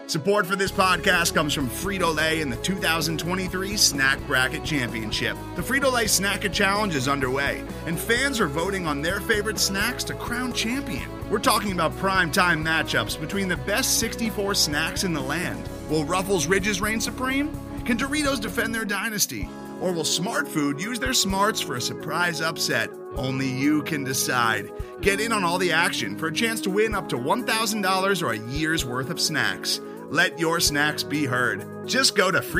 Support for this podcast comes from Frito-Lay and the 2023 Snack Bracket Championship. The Frito-Lay Snack-A Challenge is underway, and fans are voting on their favorite snacks to crown champion. We're talking about prime-time matchups between the best 64 snacks in the land. Will Ruffles Ridges reign supreme? Can Doritos defend their dynasty? Or will Smart Food use their smarts for a surprise upset? Only you can decide. Get in on all the action for a chance to win up to $1,000 or a year's worth of snacks. Let your snacks be heard. Just go to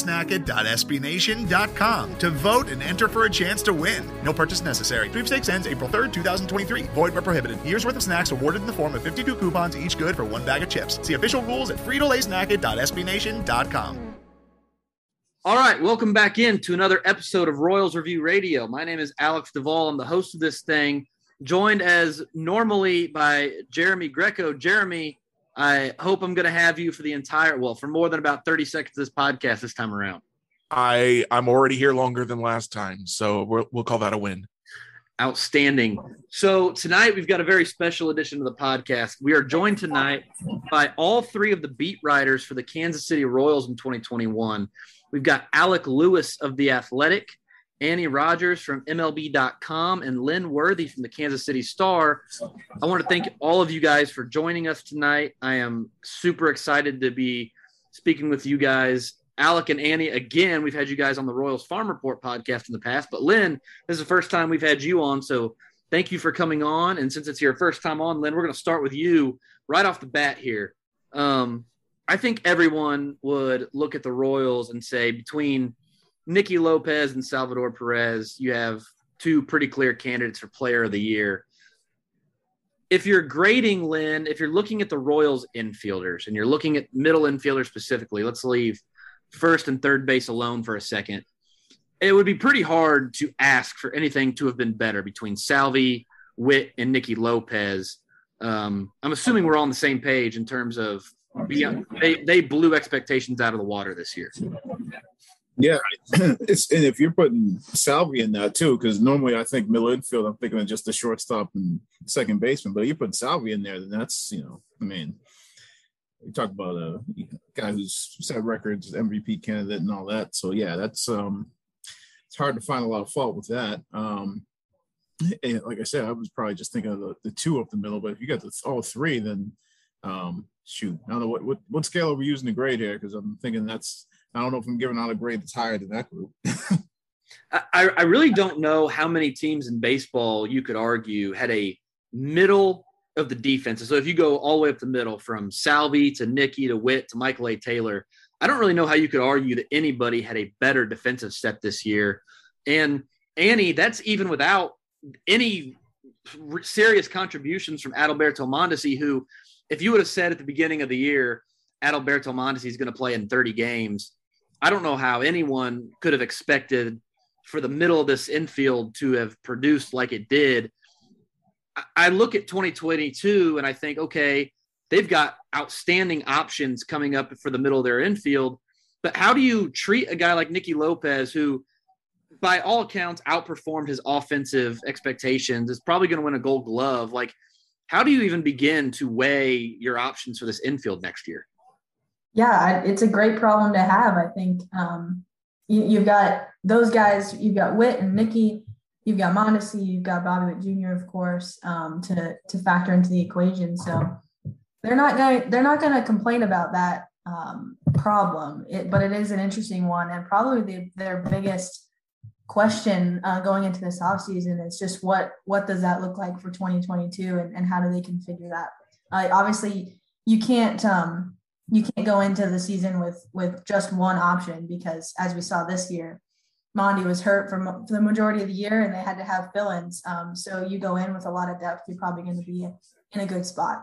fritolaysnacket.sbnation.com to vote and enter for a chance to win. No purchase necessary. Sweepstakes ends April 3rd, 2023. Void where prohibited. Year's worth of snacks awarded in the form of 52 coupons, each good for one bag of chips. See official rules at fritolaysnacket.sbnation.com. All right, welcome back in to another episode of Royals Review Radio. My name is Alex Duvall. I'm the host of this thing, joined as normally by Jeremy Greco. Jeremy, I hope I'm going to have you for for more than about 30 seconds of this podcast this time around. I'm already here longer than last time, so we'll call that a win. Outstanding. So tonight we've got a very special edition of the podcast. We are joined tonight by all three of the beat writers for the Kansas City Royals in 2021. We've got Alec Lewis of The Athletic, Annie Rogers from MLB.com, and Lynn Worthy from the Kansas City Star. I want to thank all of you guys for joining us tonight. I am super excited to be speaking with you guys. Alec and Annie, again, we've had you guys on the Royals Farm Report podcast in the past, but Lynn, this is the first time we've had you on, so thank you for coming on. And since it's your first time on, Lynn, we're going to start with you right off the bat here. I think everyone would look at the Royals and say between Nicky Lopez and Salvador Perez, you have two pretty clear candidates for Player of the Year. If you're grading, Lynn, if you're looking at the Royals infielders and you're looking at middle infielders specifically, let's leave first and third base alone for a second. It would be pretty hard to ask for anything to have been better between Salvi, Witt, and Nicky Lopez. I'm assuming we're on the same page in terms of they blew expectations out of the water this year. Yeah, and if you're putting Salvi in that too, because normally I think middle infield, I'm thinking of just the shortstop and second baseman, but you put Salvi in there, then that's, you talk about a guy who's set records, MVP candidate and all that. So yeah, that's it's hard to find a lot of fault with that. And like I said, I was probably just thinking of the two up the middle, but if you got all three, then shoot, I don't know what scale are we using to grade here, because I'm thinking I don't know if I'm giving out a grade that's higher than that group. I really don't know how many teams in baseball you could argue had a middle of the defense. So if you go all the way up the middle from Salvi to Nicky to Witt to Michael A. Taylor, I don't really know how you could argue that anybody had a better defensive set this year. And Annie, that's even without any serious contributions from Adalberto Mondesi, who, if you would have said at the beginning of the year, Adalberto Mondesi is going to play in 30 games, I don't know how anyone could have expected for the middle of this infield to have produced like it did. I look at 2022 and I think, okay, they've got outstanding options coming up for the middle of their infield, but how do you treat a guy like Nicky Lopez, who by all accounts outperformed his offensive expectations, is probably going to win a Gold Glove? Like, how do you even begin to weigh your options for this infield next year? Yeah, it's a great problem to have. I think you've got those guys. You've got Witt and Nicky. You've got Mondesi. You've got Bobby Witt Jr., of course, to factor into the equation. So they're not going to complain about that problem. But it is an interesting one, and probably their biggest question going into this offseason is just what does that look like for 2022, and how do they configure that? Obviously, you can't go into the season with just one option, because as we saw this year, Mondi was hurt for the majority of the year, and they had to have fill-ins. So you go in with a lot of depth, you're probably going to be in a good spot.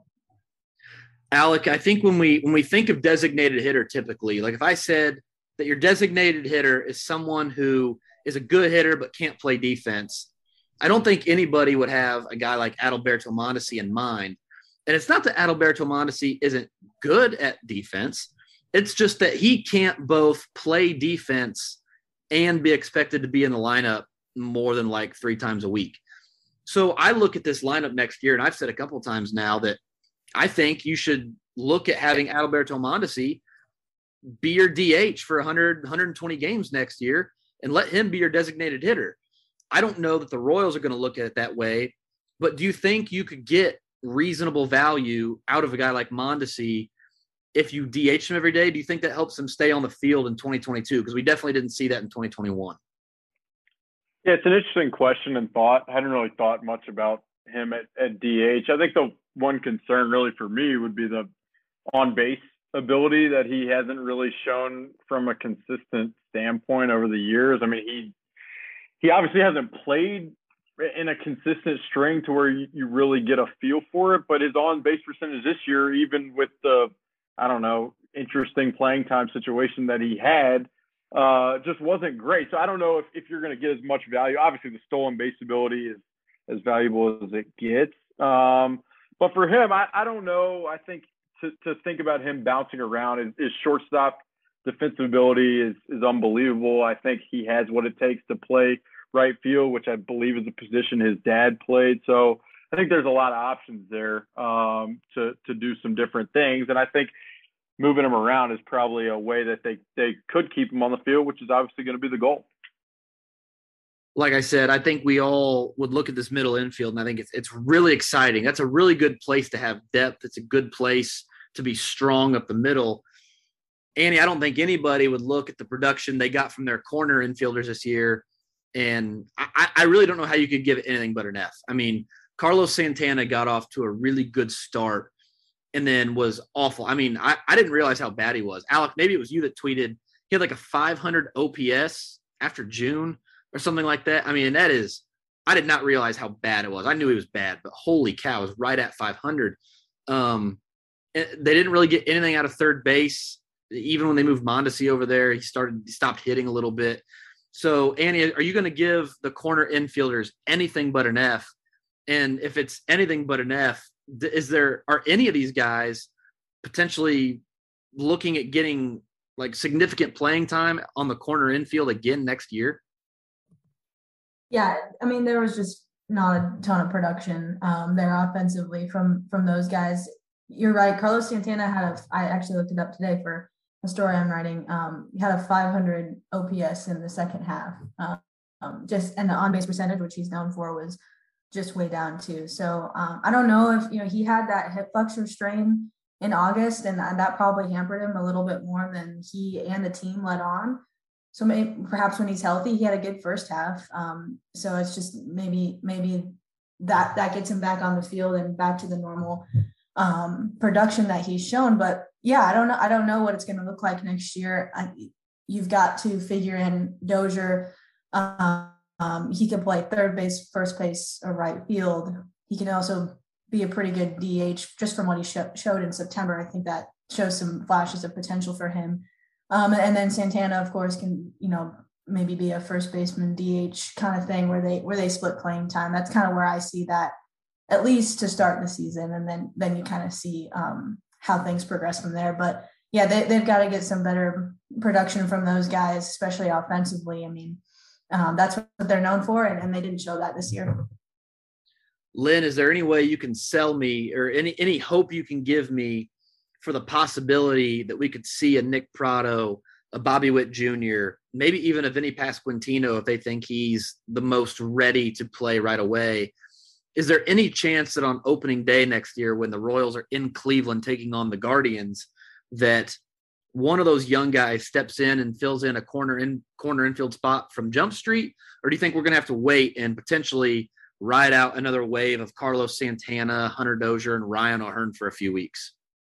Alec, I think when we think of designated hitter, typically, like if I said that your designated hitter is someone who is a good hitter but can't play defense, I don't think anybody would have a guy like Adalberto Mondesi in mind. And it's not that Adalberto Mondesi isn't good at defense. It's just that he can't both play defense and be expected to be in the lineup more than like 3 times a week. So I look at this lineup next year, and I've said a couple of times now that I think you should look at having Adalberto Mondesi be your DH for 100, 120 games next year and let him be your designated hitter. I don't know that the Royals are going to look at it that way, but do you think you could get reasonable value out of a guy like Mondesi if you DH him every day? Do you think that helps him stay on the field in 2022? Because we definitely didn't see that in 2021. Yeah, it's an interesting question and thought. I hadn't really thought much about him at DH. I think the one concern really for me would be the on-base ability that he hasn't really shown from a consistent standpoint over the years. I mean, he obviously hasn't played in a consistent string to where you really get a feel for it, but his on-base percentage this year, even with the, interesting playing time situation that he had, just wasn't great. So I don't know if you're going to get as much value. Obviously, the stolen base ability is as valuable as it gets. But for him, I don't know. I think to think about him bouncing around, his shortstop defensive ability is unbelievable. I think he has what it takes to play right field, which I believe is a position his dad played. So I think there's a lot of options there to do some different things. And I think moving him around is probably a way that they could keep him on the field, which is obviously going to be the goal. Like I said, I think we all would look at this middle infield, and I think it's really exciting. That's a really good place to have depth. It's a good place to be strong up the middle. Annie, I don't think anybody would look at the production they got from their corner infielders this year, and I really don't know how you could give it anything but an F. I mean, Carlos Santana got off to a really good start and then was awful. I mean, I didn't realize how bad he was. Alec, maybe it was you that tweeted he had like a 500 OPS after June or something like that. I mean, I did not realize how bad it was. I knew he was bad, but holy cow, it was right at 500. They didn't really get anything out of third base. Even when they moved Mondesi over there, he stopped hitting a little bit. So, Annie, are you going to give the corner infielders anything but an F? And if it's anything but an F, are any of these guys potentially looking at getting like significant playing time on the corner infield again next year? Yeah, I mean, there was just not a ton of production there offensively from those guys. You're right. Carlos Santana I actually looked it up today for a story I'm writing. He had a 500 OPS in the second half. And the on-base percentage, which he's known for, was just way down too. So I don't know if, he had that hip flexor strain in August, and that probably hampered him a little bit more than he and the team let on. So perhaps when he's healthy, he had a good first half. So it's just maybe that gets him back on the field and back to the normal production that he's shown. But yeah, I don't know what it's going to look like next year. You've got to figure in Dozier. He can play third base, first base, or right field. He can also be a pretty good DH just from what he showed in September. I think that shows some flashes of potential for him. And then Santana, of course, can, maybe be a first baseman DH kind of thing where they split playing time. That's kind of where I see that, at least to start the season. And then you kind of see how things progress from there. But yeah, they've got to get some better production from those guys, especially offensively. I mean, that's what they're known for, and they didn't show that this year. Lynn, is there any way you can sell me or any hope you can give me for the possibility that we could see a Nick Pratto, a Bobby Witt Jr., maybe even a Vinny Pasquantino if they think he's the most ready to play right away? Is there any chance that on opening day next year, when the Royals are in Cleveland taking on the Guardians, that one of those young guys steps in and fills in a corner infield spot from Jump Street? Or do you think we're going to have to wait and potentially ride out another wave of Carlos Santana, Hunter Dozier, and Ryan O'Hearn for a few weeks?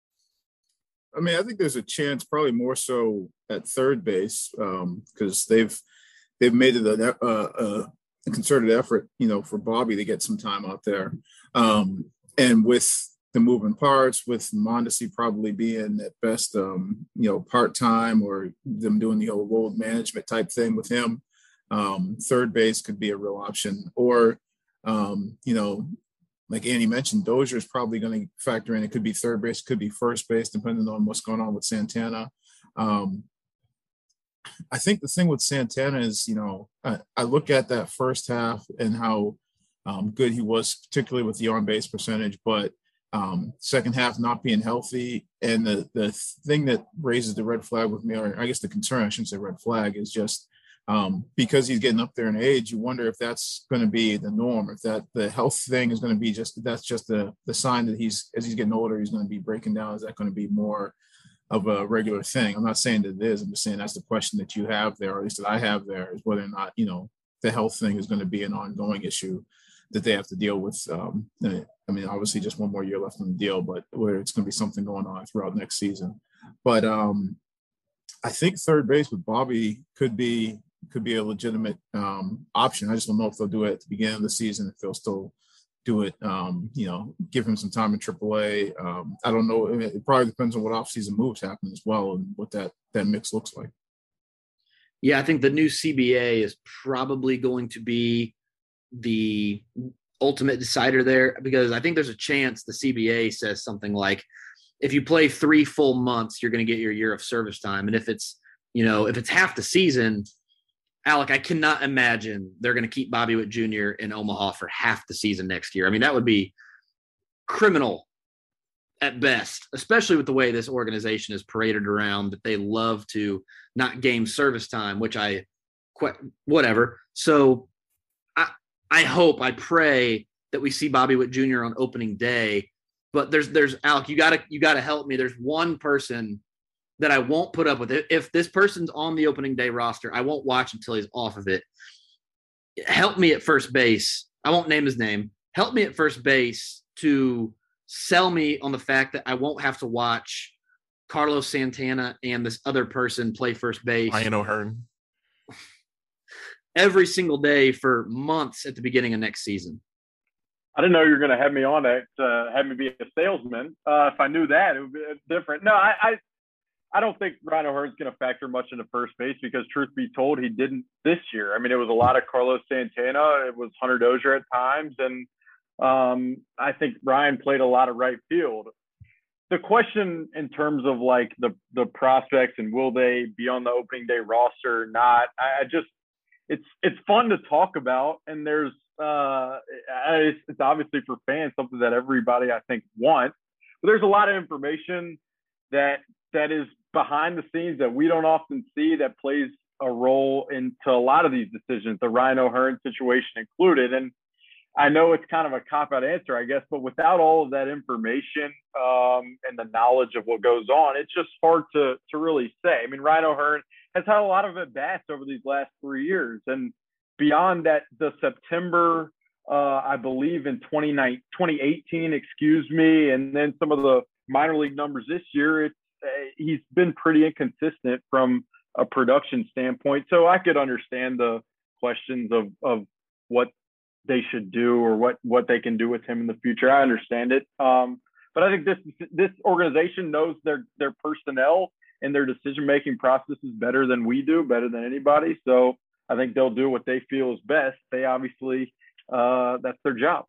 I mean, I think there's a chance, probably more so at third base, because they've made it a concerted effort, for Bobby to get some time out there. And with the moving parts, with Mondesi probably being at best, part-time, or them doing the whole load management type thing with him, third base could be a real option. Or, like Annie mentioned, Dozier is probably going to factor in. It could be third base, could be first base, depending on what's going on with Santana. I think the thing with Santana is, I look at that first half and how good he was, particularly with the on-base percentage. But second half not being healthy. And the thing that raises the red flag with me, or I guess the concern, I shouldn't say red flag, is just because he's getting up there in age, you wonder if that's going to be the norm, if that the health thing is going to be that's just the sign that as he's getting older, he's going to be breaking down. Is that going to be more of a regular thing? I'm not saying that it is. I'm just saying that's the question that you have there, or at least that I have there, is whether or not, the health thing is going to be an ongoing issue that they have to deal with. I mean, obviously just one more year left on the deal, but where it's going to be something going on throughout next season. But I think third base with Bobby could be a legitimate option. I just don't know if they'll do it at the beginning of the season, if they'll still do it, give him some time in AAA. I don't know. It probably depends on what offseason moves happen as well and what that mix looks like. Yeah, I think the new CBA is probably going to be the ultimate decider there, because I think there's a chance the CBA says something like, if you play 3 full months, you're going to get your year of service time. And if it's half the season, Alec, I cannot imagine they're going to keep Bobby Witt Jr. in Omaha for half the season next year. I mean, that would be criminal at best, especially with the way this organization is paraded around, that they love to not game service time, which whatever. So I pray that we see Bobby Witt Jr. on opening day. But there's Alec, you gotta help me. There's one person that I won't put up with it. If this person's on the opening day roster, I won't watch until he's off of it. Help me at first base. I won't name his name. Help me at first base to sell me on the fact that I won't have to watch Carlos Santana and this other person play first base. Ryan O'Hearn. Every single day for months at the beginning of next season. I didn't know you were going to have me on to have me be a salesman. If I knew that, it would be different. No, I don't think Ryan O'Hearn's going to factor much into first base, because truth be told, he didn't this year. I mean, it was a lot of Carlos Santana. It was Hunter Dozier at times. And I think Ryan played a lot of right field. The question in terms of like the prospects and will they be on the opening day roster or not, it's fun to talk about. And there's, it's obviously for fans, something that everybody I think wants, but there's a lot of information that is behind the scenes that we don't often see that plays a role into a lot of these decisions, the Ryan O'Hearn situation included. And I know it's kind of a cop-out answer, I guess, but without all of that information and the knowledge of what goes on, it's just hard to really say. I mean, Ryan O'Hearn has had a lot of at-bats over these last 3 years. And beyond that, the September, I believe in 2018, and then some of the minor league numbers this year, he's been pretty inconsistent from a production standpoint. So I could understand the questions of what they should do or what they can do with him in the future. I understand it. But I think this organization knows their personnel and their decision-making processes better than we do, better than anybody. So I think they'll do what they feel is best. They obviously, that's their job.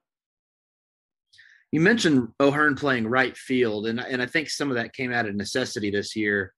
You mentioned O'Hearn playing right field, and I think some of that came out of necessity this year.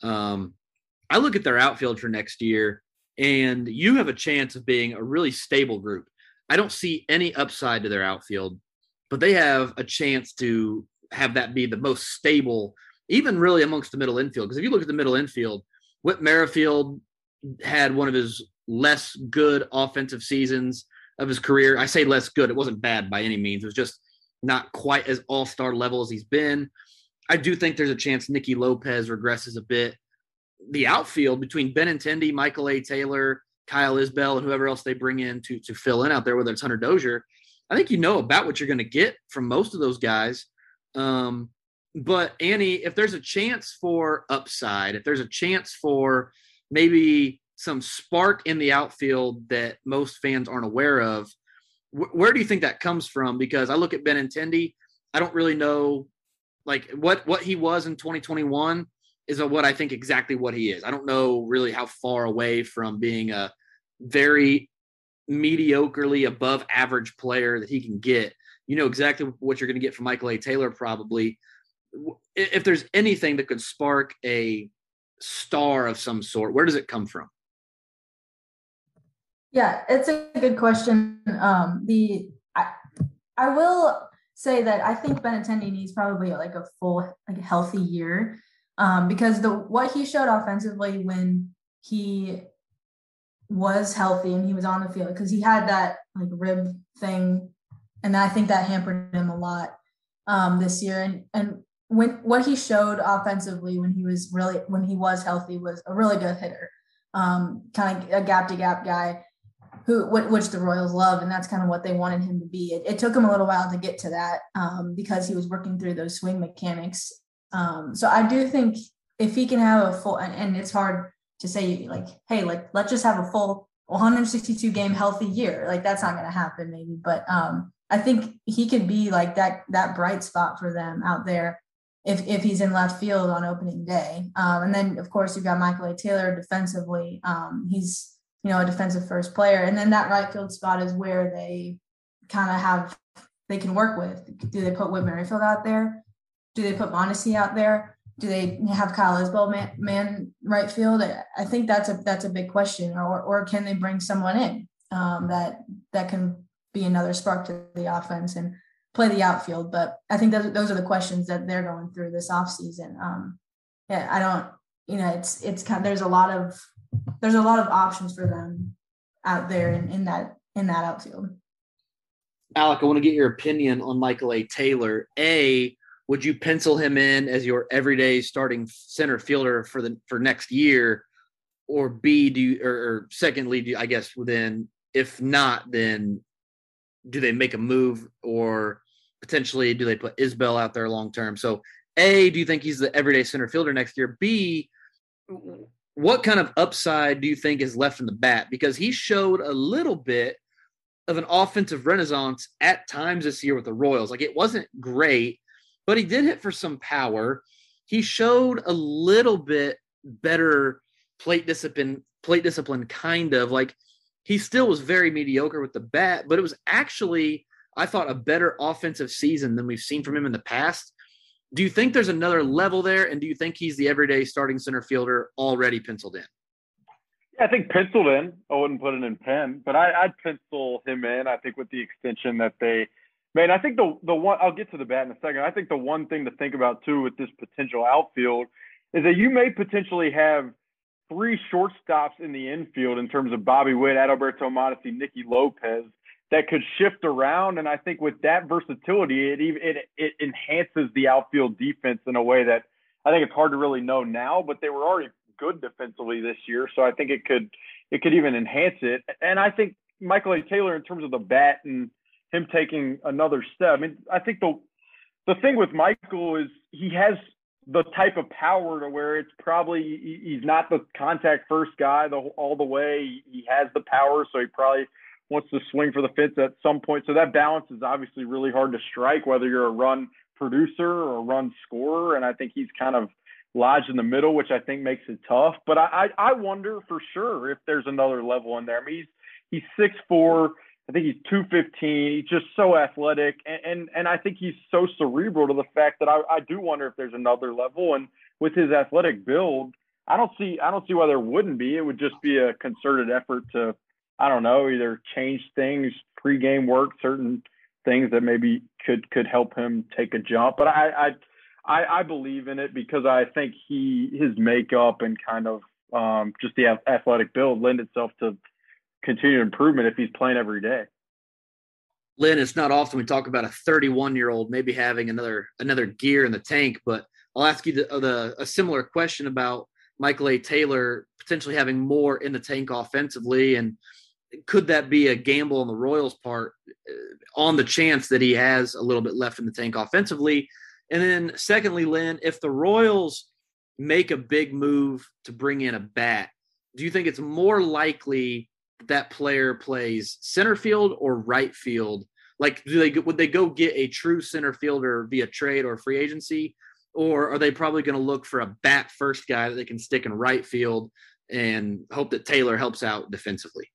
I look at their outfield for next year, and you have a chance of being a really stable group. I don't see any upside to their outfield, but they have a chance to have that be the most stable, even really amongst the middle infield. Because if you look at the middle infield, Whit Merrifield had one of his less good offensive seasons of his career. I say less good. It wasn't bad by any means. It was just not quite as all-star level as he's been. I do think there's a chance Nicky Lopez regresses a bit. The outfield between Benintendi, Michael A. Taylor, Kyle Isbell, and whoever else they bring in to fill in out there, whether it's Hunter Dozier, I think you know about what you're going to get from most of those guys. But Annie, if there's a chance for upside, if there's a chance for maybe some spark in the outfield that most fans aren't aware of, where do you think that comes from? Because I look at Benintendi, I don't really know like what he was in 2021 is what I think exactly what he is. I don't know really how far away from being a very mediocrely above average player that he can get. You know exactly what you're going to get from Michael A. Taylor probably. If there's anything that could spark a star of some sort, where does it come from? Yeah, it's a good question. I will say that I think Benintendi needs probably like a full, like healthy year, because what he showed offensively when he was healthy and he was on the field, because he had that like rib thing, and I think that hampered him a lot this year. And what he showed offensively when he was healthy was a really good hitter, kind of a gap to gap guy, which the Royals love, and that's kind of what they wanted him to be. It took him a little while to get to that because he was working through those swing mechanics. So I do think if he can have a full, and it's hard to say like, hey, like let's just have a full 162 game healthy year. Like that's not going to happen maybe, but I think he could be like that bright spot for them out there if he's in left field on opening day. And then of course you've got Michael A. Taylor defensively. He's, a defensive first player. And then that right field spot is where they kind of they can work with. Do they put Whit Merrifield out there? Do they put Mondesi out there? Do they have Kyle Isbell man right field? I think that's a big question. Or can they bring someone in that can be another spark to the offense and play the outfield? But I think those are the questions that they're going through this offseason. I don't, it's kind of, there's a lot of options for them out there in that outfield. Alec, I want to get your opinion on Michael A. Taylor. A, would you pencil him in as your everyday starting center fielder for next year? Or B, secondly, I guess then if not, then do they make a move, or potentially do they put Isbell out there long term? So A, do you think he's the everyday center fielder next year? B, what kind of upside do you think is left in the bat? Because he showed a little bit of an offensive renaissance at times this year with the Royals. Like it wasn't great, but he did hit for some power. He showed a little bit better plate discipline kind of. Like he still was very mediocre with the bat, but it was actually, I thought, a better offensive season than we've seen from him in the past. Do you think there's another level there? And do you think he's the everyday starting center fielder already penciled in? Yeah, I think penciled in. I wouldn't put it in pen, but I'd pencil him in. I think with the extension that they made. I think the one, I'll get to the bat in a second. I think the one thing to think about too with this potential outfield is that you may potentially have three shortstops in the infield in terms of Bobby Witt, Adalberto Mondesi, Nicky Lopez, that could shift around. And I think with that versatility, it enhances the outfield defense in a way that I think it's hard to really know now, but they were already good defensively this year. So I think it could even enhance it. And I think Michael A. Taylor, in terms of the bat and him taking another step, I mean, I think the thing with Michael is he has the type of power to where it's probably, he's not the contact first guy all the way. He has the power, so he probably wants to swing for the fence at some point. So that balance is obviously really hard to strike, whether you're a run producer or a run scorer. And I think he's kind of lodged in the middle, which I think makes it tough. But I wonder for sure if there's another level in there. I mean, he's 6'4". I think he's 215. He's just so athletic. And I think he's so cerebral to the fact that I do wonder if there's another level. And with his athletic build, I don't see why there wouldn't be. It would just be a concerted effort to, I don't know, either change things, pregame work, certain things that maybe could help him take a jump. But I believe in it because I think his makeup and kind of just the athletic build lend itself to continued improvement if he's playing every day. Lynn, it's not often we talk about a 31-year-old maybe having another gear in the tank, but I'll ask you a similar question about Michael A. Taylor potentially having more in the tank offensively, and could that be a gamble on the Royals' part on the chance that he has a little bit left in the tank offensively? And then secondly, Lynn, if the Royals make a big move to bring in a bat, do you think it's more likely that player plays center field or right field? Like, would they go get a true center fielder via trade or free agency, or are they probably going to look for a bat first guy that they can stick in right field and hope that Taylor helps out defensively?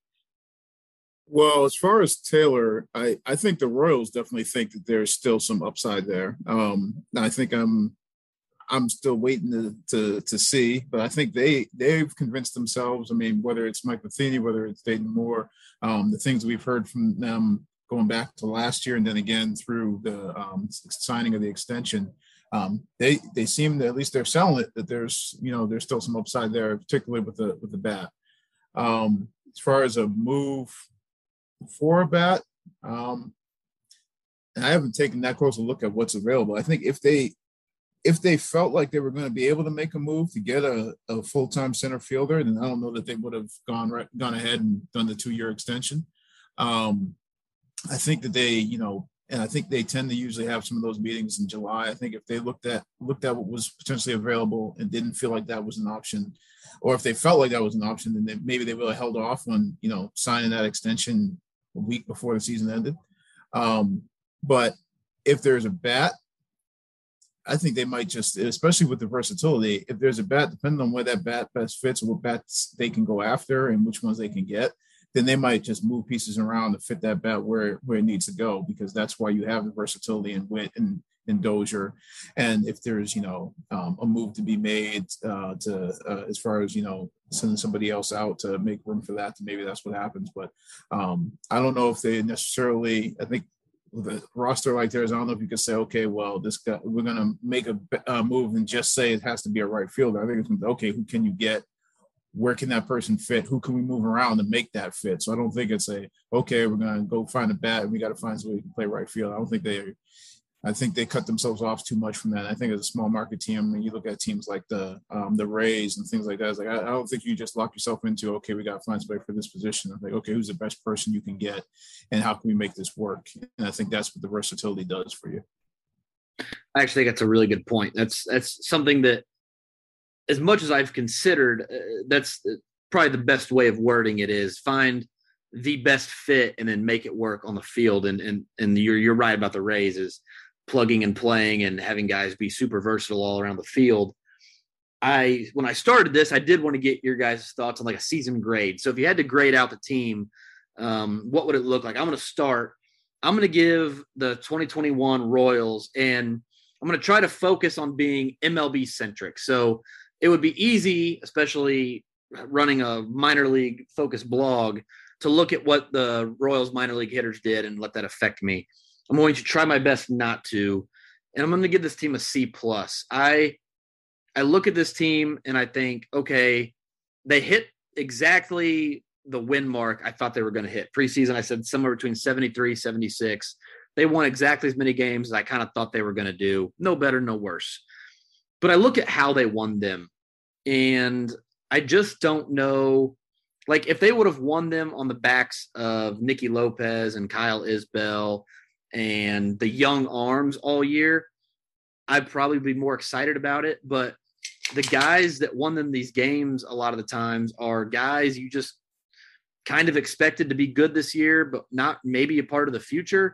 Well, as far as Taylor, I think the Royals definitely think that there's still some upside there. I think I'm still waiting to see, but I think they've convinced themselves. I mean, whether it's Mike Matheny, whether it's Dayton Moore, the things we've heard from them going back to last year and then again through the signing of the extension. They seem to, at least they're selling it, that there's still some upside there, particularly with the bat. As far as a move for a bat, and I haven't taken that close a look at what's available. I think if they felt like they were going to be able to make a move to get a full-time center fielder, then I don't know that they would have gone ahead and done the 2-year extension. I think that they, and I think they tend to usually have some of those meetings in July. I think if they looked at what was potentially available and didn't feel like that was an option, or if they felt like that was an option, then maybe they would have held off on, signing that extension a week before the season ended. But if there's a bat, I think they might just, especially with the versatility, if there's a bat, depending on where that bat best fits, what bats they can go after and which ones they can get, then they might just move pieces around to fit that bat where it needs to go, because that's why you have the versatility in Witt and Dozier. And if there's, a move to be made as far as, sending somebody else out to make room for that, then maybe that's what happens. But I don't know if they necessarily, I think with a roster like theirs, I don't know if you could say, okay, well, this guy, we're going to make a move and just say it has to be a right fielder. I think it's okay, who can you get? Where can that person fit? Who can we move around to make that fit? So I don't think it's okay, we're going to go find a bat and we got to find somebody who can play right field. I think they cut themselves off too much from that. I think as a small market team, when you look at teams like the Rays and things like that, it's like, I don't think you just lock yourself into, okay, we got to find somebody for this position. I'm like, okay, who's the best person you can get and how can we make this work? And I think that's what the versatility does for you. I actually think that's a really good point. That's something that, as much as I've considered, that's probably the best way of wording it is find the best fit and then make it work on the field. And you're right about the Rays is plugging and playing and having guys be super versatile all around the field. When I started this, I did want to get your guys' thoughts on like a season grade. So if you had to grade out the team, what would it look like? I'm going to give the 2021 Royals, and I'm going to try to focus on being MLB centric. So it would be easy, especially running a minor league focused blog, to look at what the Royals minor league hitters did and let that affect me. I'm going to try my best not to, and I'm going to give this team a C+. I look at this team and I think, okay, they hit exactly the win mark I thought they were going to hit. Preseason, I said somewhere between 73, 76. They won exactly as many games as I kind of thought they were going to do. No better, no worse. But I look at how they won them, and I just don't know. Like, if they would have won them on the backs of Nicky Lopez and Kyle Isbell and the young arms all year, I'd probably be more excited about it. But the guys that won them these games a lot of the times are guys you just kind of expected to be good this year, but not maybe a part of the future.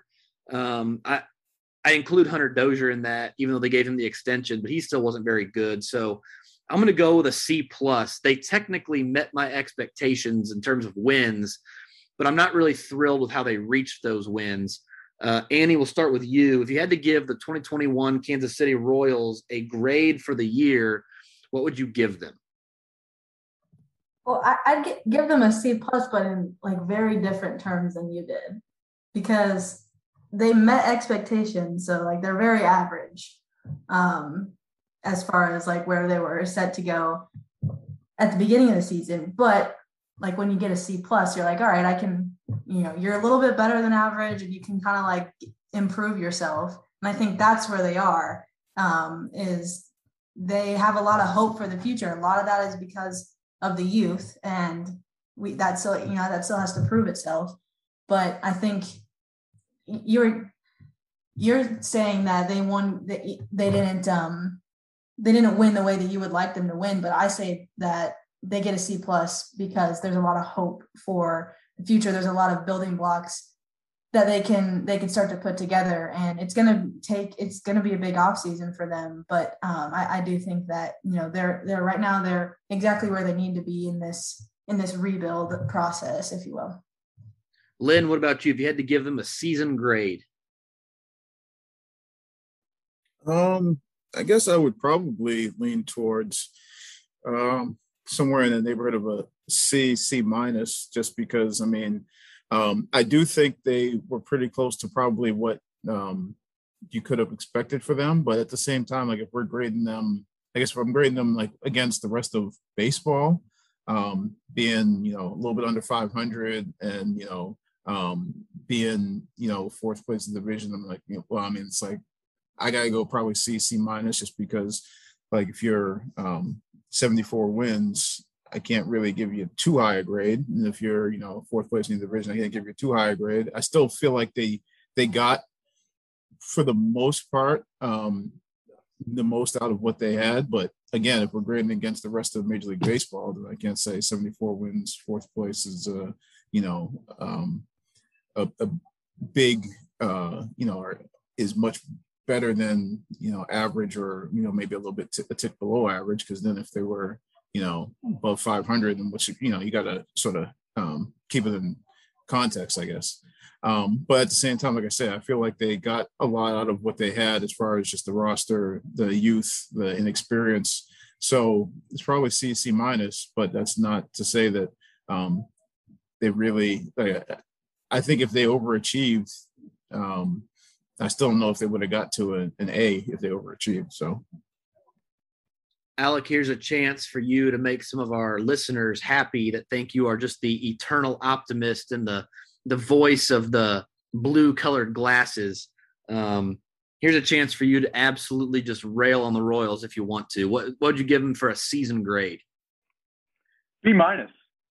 I include Hunter Dozier in that, even though they gave him the extension, but he still wasn't very good. So I'm going to go with a C+. They technically met my expectations in terms of wins, but I'm not really thrilled with how they reached those wins. Annie, we'll start with you. If you had to give the 2021 Kansas City Royals a grade for the year, what would you give them? Well, I'd give them a C+, but in like very different terms than you did, because they met expectations. So like they're very average as far as like where they were set to go at the beginning of the season. But like when you get a C+, you're like, all right, I can, you're a little bit better than average and you can kind of like improve yourself. And I think that's where they are, is they have a lot of hope for the future. A lot of that is because of the youth, and that still has to prove itself. But I think you're saying that they won, that they didn't win the way that you would like them to win, but I say that they get a C+ because there's a lot of hope for the future. There's a lot of building blocks that they can start to put together, and it's going to be a big off season for them. But I do think that they're right now they're exactly where they need to be in this rebuild process, if you will. Lynn, what about you? If you had to give them a season grade? I guess I would probably lean towards somewhere in the neighborhood of a C-, just because, I mean, I do think they were pretty close to probably what you could have expected for them. But at the same time, like if we're grading them, I guess if I'm grading them like against the rest of baseball, being, you know, a little bit under 500 and, you know, being, you know, fourth place in the division, I'm like, you know, well, I mean, it's like, I got to go probably C minus just because like if you're 74 wins, I can't really give you too high a grade. And if you're, you know, fourth place in the division, I can't give you too high a grade. I still feel like they got, for the most part, the most out of what they had. But again, if we're grading against the rest of Major League Baseball, then I can't say 74 wins, fourth place is, you know, a big, you know, is much better than, you know, average or, you know, maybe a little bit a tick below average. Because then if they were, you know, above 500, and which, you know, you got to sort of keep it in context, I guess. But at the same time, like I said, I feel like they got a lot out of what they had as far as just the roster, the youth, the inexperience. So it's probably C minus, but that's not to say that they really, I think if they overachieved, I still don't know if they would have got to an A if they overachieved. So, Alec, here's a chance for you to make some of our listeners happy that think you are just the eternal optimist and the voice of the blue colored glasses. Here's a chance for you to absolutely just rail on the Royals if you want to. What would you give them for a season grade? B minus.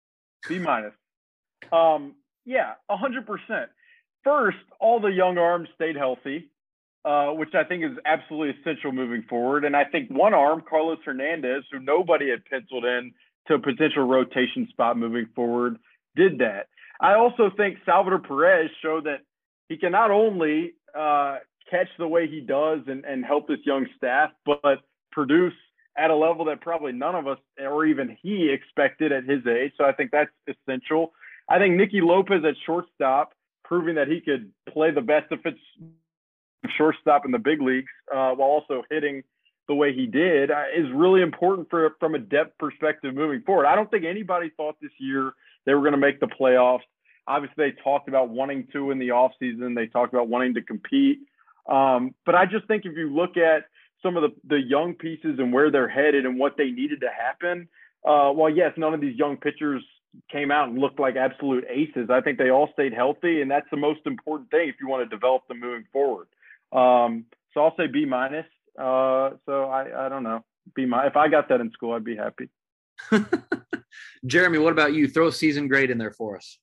Yeah, 100%. First, all the young arms stayed healthy, which I think is absolutely essential moving forward. And I think one arm, Carlos Hernandez, who nobody had penciled in to a potential rotation spot moving forward, did that. I also think Salvador Perez showed that he can not only catch the way he does and help this young staff, but produce at a level that probably none of us or even he expected at his age. So I think that's essential. I think Nicky Lopez at shortstop, proving that he could play the best of its shortstop in the big leagues while also hitting the way he did, is really important from a depth perspective moving forward. I don't think anybody thought this year they were going to make the playoffs. Obviously, they talked about wanting to in the offseason. They talked about wanting to compete. But I just think if you look at some of the young pieces and where they're headed and what they needed to happen, while, yes, none of these young pitchers came out and looked like absolute aces, I think they all stayed healthy, and that's the most important thing if you want to develop them moving forward. So I'll say B minus. So I don't know. B minus. If I got that in school, I'd be happy. Jeremy, what about you? Throw a season grade in there for us.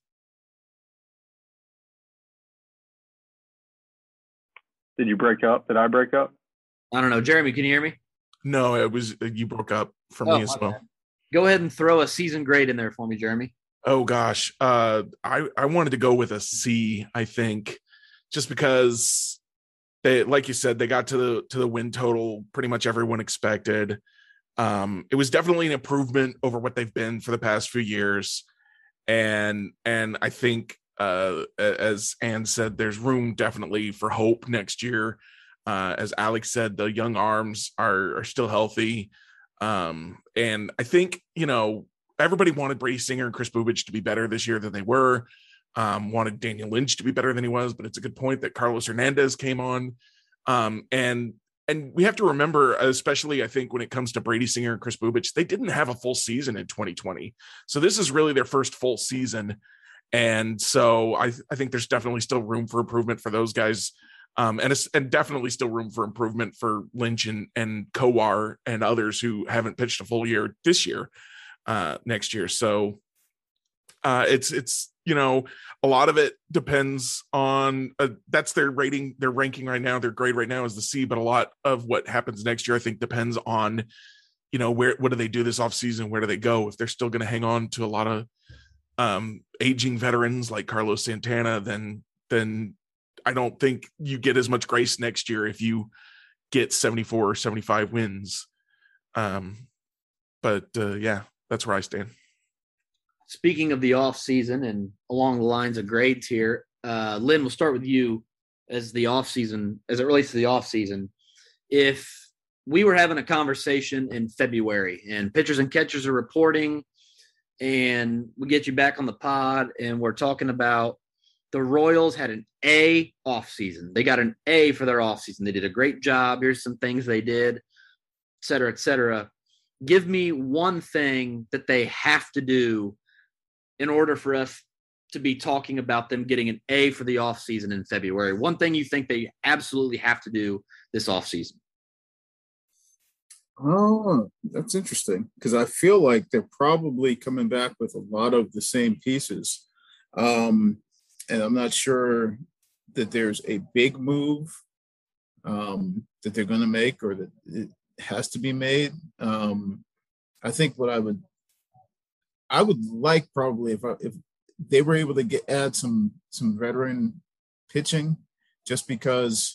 Did you break up? Did I break up? I don't know. Jeremy, can you hear me? No, it was you broke up for me as well. Bad. Go ahead and throw a season grade in there for me, Jeremy. Oh gosh, I wanted to go with a C. I think just because they, like you said, they got to the win total pretty much everyone expected. It was definitely an improvement over what they've been for the past few years, and I think as Ann said, there's room definitely for hope next year. As Alex said, the young arms are still healthy. And I think, you know, everybody wanted Brady Singer and Chris Bubic to be better this year than they were, wanted Daniel Lynch to be better than he was, but it's a good point that Carlos Hernandez came on. And we have to remember, especially I think when it comes to Brady Singer and Chris Bubic, they didn't have a full season in 2020. So this is really their first full season. And so I think there's definitely still room for improvement for those guys. And definitely still room for improvement for Lynch and Kowar and others who haven't pitched a full year this year, next year. So it's, you know, a lot of it depends on that's their rating, their ranking right now. Their grade right now is the C, but a lot of what happens next year, I think, depends on, you know, what do they do this offseason? Where do they go? If they're still going to hang on to a lot of aging veterans like Carlos Santana, then I don't think you get as much grace next year if you get 74 or 75 wins. But yeah, that's where I stand. Speaking of the off season and along the lines of grades here, Lynn, we'll start with you as the off season, as it relates to the off season. If we were having a conversation in February and pitchers and catchers are reporting and we get you back on the pod and we're talking about The Royals had an A offseason. They got an A for their offseason. They did a great job. Here's some things they did, et cetera, et cetera. Give me one thing that they have to do in order for us to be talking about them getting an A for the offseason in February. One thing you think they absolutely have to do this offseason. Oh, that's interesting, because I feel like they're probably coming back with a lot of the same pieces. And I'm not sure that there's a big move that they're going to make, or that it has to be made. I think what I would like probably if they were able to add some veteran pitching, just because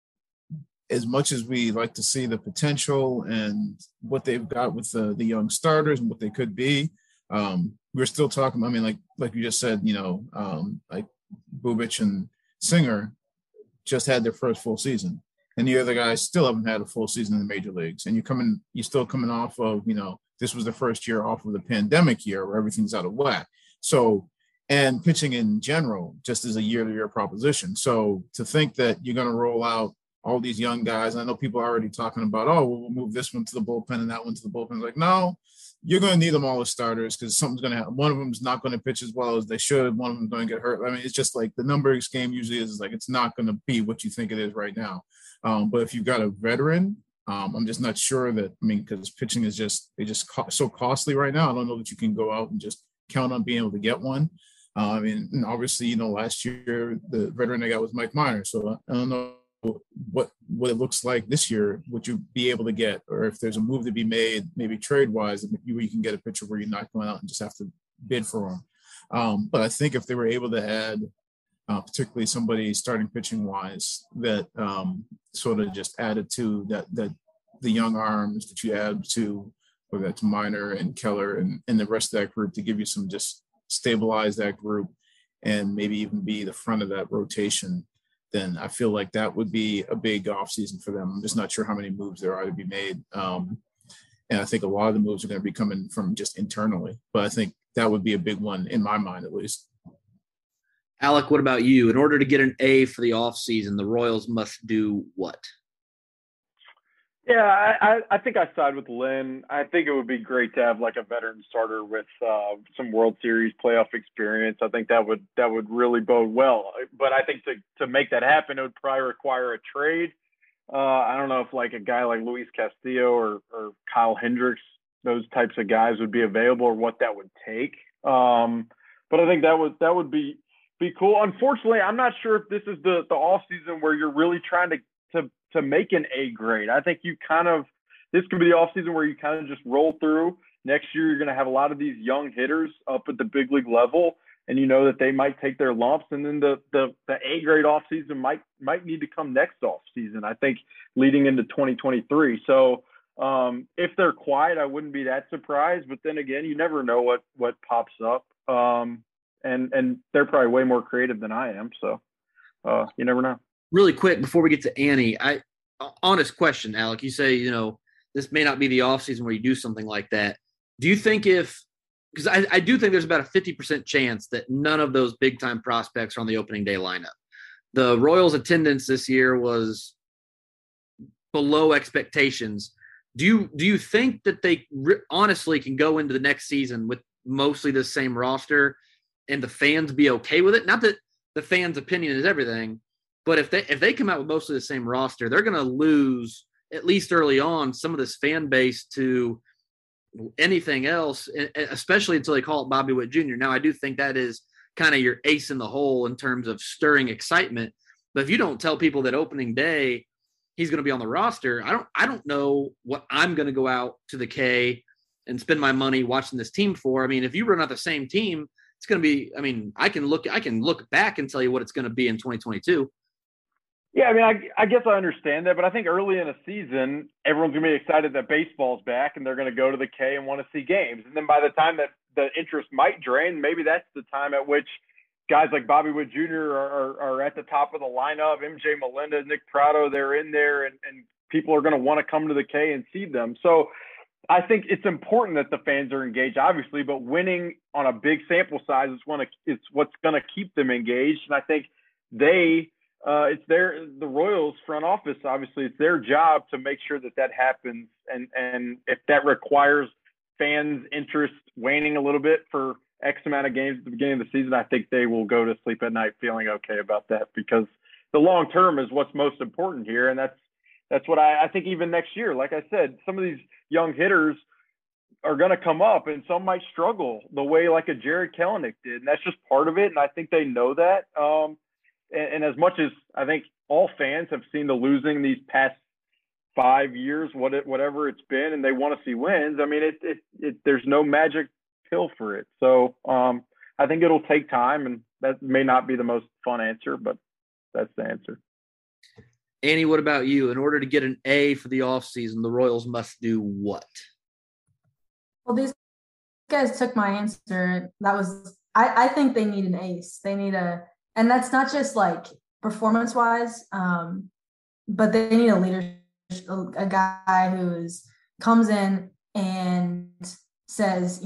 as much as we like to see the potential and what they've got with the young starters and what they could be, we're still talking. I mean, like you just said, like Bubic and Singer just had their first full season, and the other guys still haven't had a full season in the major leagues. And you're still coming off of, this was the first year off of the pandemic year where everything's out of whack. So, and pitching in general just is a year-to-year proposition. So to think that you're going to roll out all these young guys, I know people are already talking about, we'll move this one to the bullpen and that one to the bullpen. Like, no, you're going to need them all as starters, because something's going to happen. One of them is not going to pitch as well as they should. One of them is going to get hurt. I mean, it's just like the numbers game usually is like, it's not going to be what you think it is right now. But if you've got a veteran, I'm just not sure that, because pitching is so costly right now. I don't know that you can go out and just count on being able to get one. And obviously, last year, the veteran they got was Mike Minor. So I don't know what it looks like this year. Would you be able to get, or if there's a move to be made, maybe trade wise, you can get a pitcher where you're not going out and just have to bid for them. But I think if they were able to add, particularly somebody starting pitching wise, that sort of just added to that the young arms that you add to, whether that's Minor and Keller and the rest of that group, to give you some, just stabilize that group and maybe even be the front of that rotation, then I feel like that would be a big offseason for them. I'm just not sure how many moves there are to be made. And I think a lot of the moves are going to be coming from just internally. But I think that would be a big one in my mind, at least. Alec, what about you? In order to get an A for the offseason, the Royals must do what? Yeah, I think I side with Lynn. I think it would be great to have like a veteran starter with some World Series playoff experience. I think that would really bode well. But I think to make that happen, it would probably require a trade. I don't know if like a guy like Luis Castillo or Kyle Hendricks, those types of guys would be available, or what that would take. But I think that would be cool. Unfortunately, I'm not sure if this is the off season where you're really trying to make an A grade. I think this could be the offseason where you kind of just roll through. Next year, you're going to have a lot of these young hitters up at the big league level, and you know that they might take their lumps. And then the A grade offseason might need to come next offseason, I think, leading into 2023. So if they're quiet, I wouldn't be that surprised. But then again, you never know what pops up. And they're probably way more creative than I am. So you never know. Really quick before we get to Annie, honest question, Alec, you say, this may not be the offseason where you do something like that. Do you think because I do think there's about a 50% chance that none of those big time prospects are on the opening day lineup. The Royals attendance this year was below expectations. Do you think that they honestly can go into the next season with mostly the same roster and the fans be okay with it? Not that the fans' opinion is everything, but if they come out with mostly the same roster, they're going to lose, at least early on, some of this fan base to anything else, especially until they call it Bobby Witt Jr. Now, I do think that is kind of your ace in the hole in terms of stirring excitement. But if you don't tell people that opening day he's going to be on the roster, I don't know what I'm going to go out to the K and spend my money watching this team for. I mean, if you run out the same team, it's going to be, I can look back and tell you what it's going to be in 2022. Yeah, I guess I understand that, but I think early in a season, everyone's going to be excited that baseball's back and they're going to go to the K and want to see games. And then by the time that the interest might drain, maybe that's the time at which guys like Bobby Witt Jr. are at the top of the lineup. MJ Melendez, Nick Prado, they're in there, and people are going to want to come to the K and see them. So I think it's important that the fans are engaged, obviously, but winning on a big sample size is what's going to keep them engaged. And I think the Royals front office, obviously, it's their job to make sure that happens. And if that requires fans' interest waning a little bit for X amount of games at the beginning of the season, I think they will go to sleep at night feeling okay about that, because the long term is what's most important here. And that's what I think even next year. Like I said, some of these young hitters are going to come up and some might struggle the way like a Jared Kelenic did. And that's just part of it. And I think they know that. And as much as I think all fans have seen the losing these past 5 years, whatever it's been, and they want to see wins, I mean, there's no magic pill for it. So I think it'll take time, and that may not be the most fun answer, but that's the answer. Annie, what about you? In order to get an A for the offseason, the Royals must do what? Well, these guys took my answer. I think they need an ace. They need and that's not just like performance-wise, but they need a leader, a guy who comes in and says,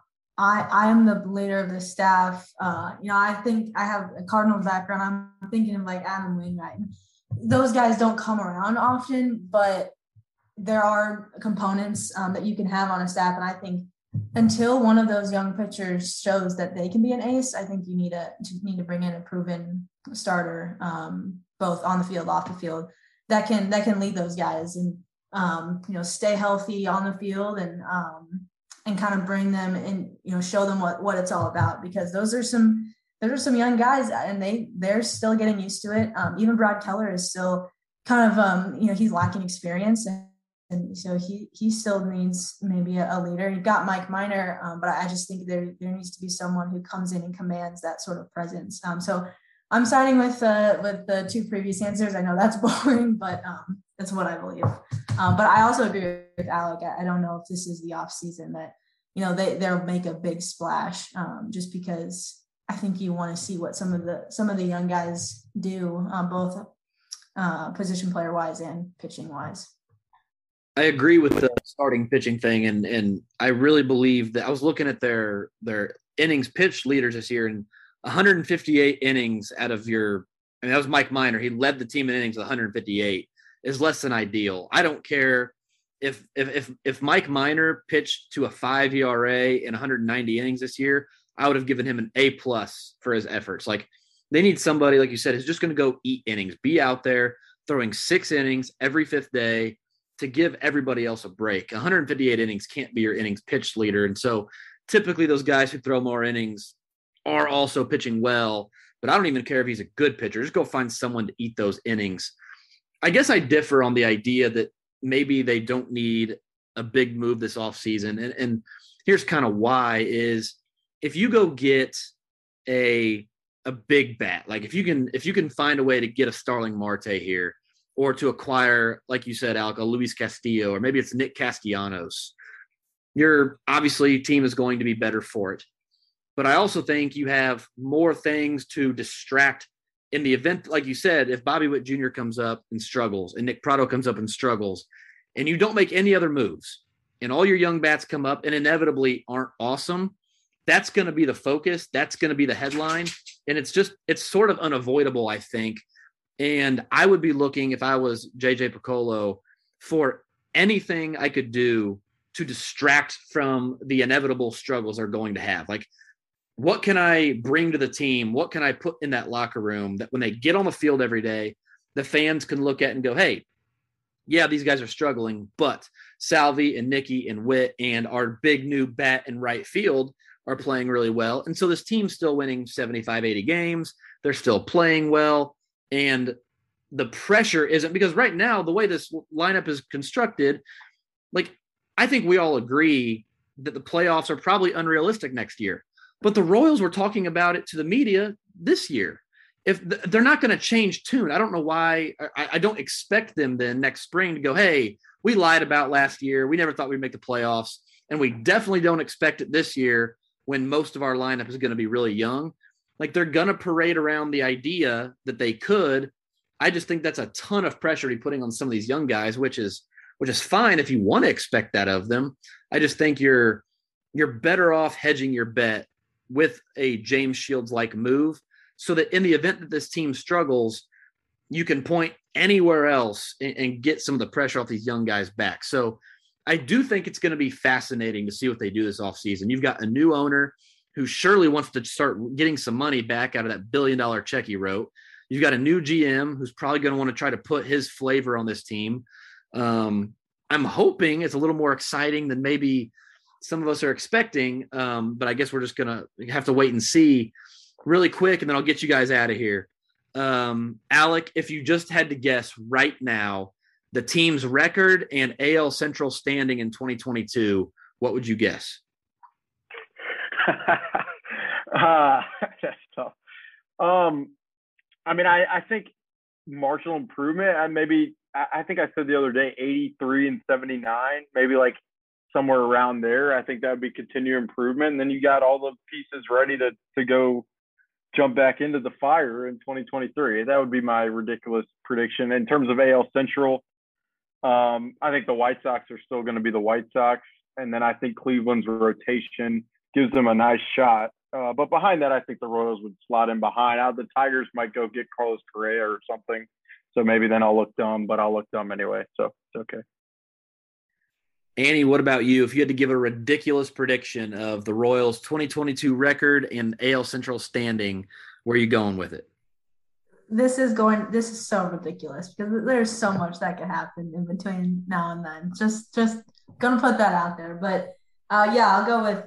I am the leader of the staff. I think I have a Cardinals background. I'm thinking of like Adam Wainwright. Those guys don't come around often, but there are components that you can have on a staff. And I think until one of those young pitchers shows that they can be an ace, I think you need to bring in a proven starter, both on the field, off the field, that can lead those guys and stay healthy on the field and kind of bring them and show them what it's all about, because those are some young guys and they're still getting used to it. Even Brad Keller is still kind of he's lacking experience, and so he still needs maybe a leader. You've got Mike Minor, but I just think there needs to be someone who comes in and commands that sort of presence. So I'm siding with the two previous answers. I know that's boring, but that's what I believe. But I also agree with Alec. I don't know if this is the off season that they'll make a big splash, just because I think you want to see what some of the young guys do, both position player wise and pitching wise. I agree with the starting pitching thing, and I really believe that I was looking at their innings pitched leaders this year, and 158 innings out of that was Mike Minor. He led the team in innings with 158 is less than ideal. I don't care if Mike Minor pitched to a 5 ERA in 190 innings this year, I would have given him an A+ for his efforts. Like, they need somebody, like you said, who's just going to go eat innings, be out there throwing 6 innings every 5th day to give everybody else a break. 158 innings can't be your innings pitched leader. And so typically those guys who throw more innings are also pitching well, but I don't even care if he's a good pitcher. Just go find someone to eat those innings. I guess I differ on the idea that maybe they don't need a big move this offseason. And here's kind of why is if you go get a big bat, like if you can find a way to get a Starling Marte here, or to acquire, like you said, Alec, a Luis Castillo, or maybe it's Nick Castellanos, your obviously team is going to be better for it. But I also think you have more things to distract in the event, like you said, if Bobby Witt Jr. comes up and struggles and Nick Pratto comes up and struggles and you don't make any other moves and all your young bats come up and inevitably aren't awesome, that's going to be the focus. That's going to be the headline. And it's sort of unavoidable, I think. And I would be looking, if I was JJ Picollo, for anything I could do to distract from the inevitable struggles they're going to have. Like, what can I bring to the team? What can I put in that locker room that when they get on the field every day, the fans can look at and go, hey, yeah, these guys are struggling, but Salvi and Nicky and Witt and our big new bat in right field are playing really well. And so this team's still winning 75, 80 games. They're still playing well. And the pressure isn't, because right now, the way this lineup is constructed, like, I think we all agree that the playoffs are probably unrealistic next year. But the Royals were talking about it to the media this year. If they're not going to change tune, I don't know why. I don't expect them then next spring to go, hey, we lied about last year. We never thought we'd make the playoffs. And we definitely don't expect it this year when most of our lineup is going to be really young. Like, they're going to parade around the idea that they could. I just think that's a ton of pressure to be putting on some of these young guys, which is which is fine if you want to expect that of them. I just think you're better off hedging your bet with a James Shields-like move so that in the event that this team struggles, you can point anywhere else and get some of the pressure off these young guys back. So I do think it's going to be fascinating to see what they do this offseason. You've got a new owner who surely wants to start getting some money back out of that $1 billion check he wrote. You've got a new GM who's probably going to want to try to put his flavor on this team. I'm hoping it's a little more exciting than maybe some of us are expecting, but I guess we're just going to have to wait and see really quick, and then I'll get you guys out of here. Alec, if you just had to guess right now the team's record and AL Central standing in 2022, what would you guess? That's tough. I mean, I think marginal improvement. I think I said the other day 83 and 79, maybe like somewhere around there. I think that would be continued improvement. And then you got all the pieces ready to go jump back into the fire in 2023. That would be my ridiculous prediction. In terms of AL Central, I think the White Sox are still going to be the White Sox. And then I think Cleveland's rotation gives them a nice shot. But behind that, I think the Royals would slot in behind. The Tigers might go get Carlos Correa or something. So maybe then I'll look dumb, but I'll look dumb anyway. So it's okay. Annie, what about you? If you had to give a ridiculous prediction of the Royals' 2022 record and AL Central standing, where are you going with it? This is so ridiculous because there's so much that could happen in between now and then. Just gonna put that out there. But I'll go with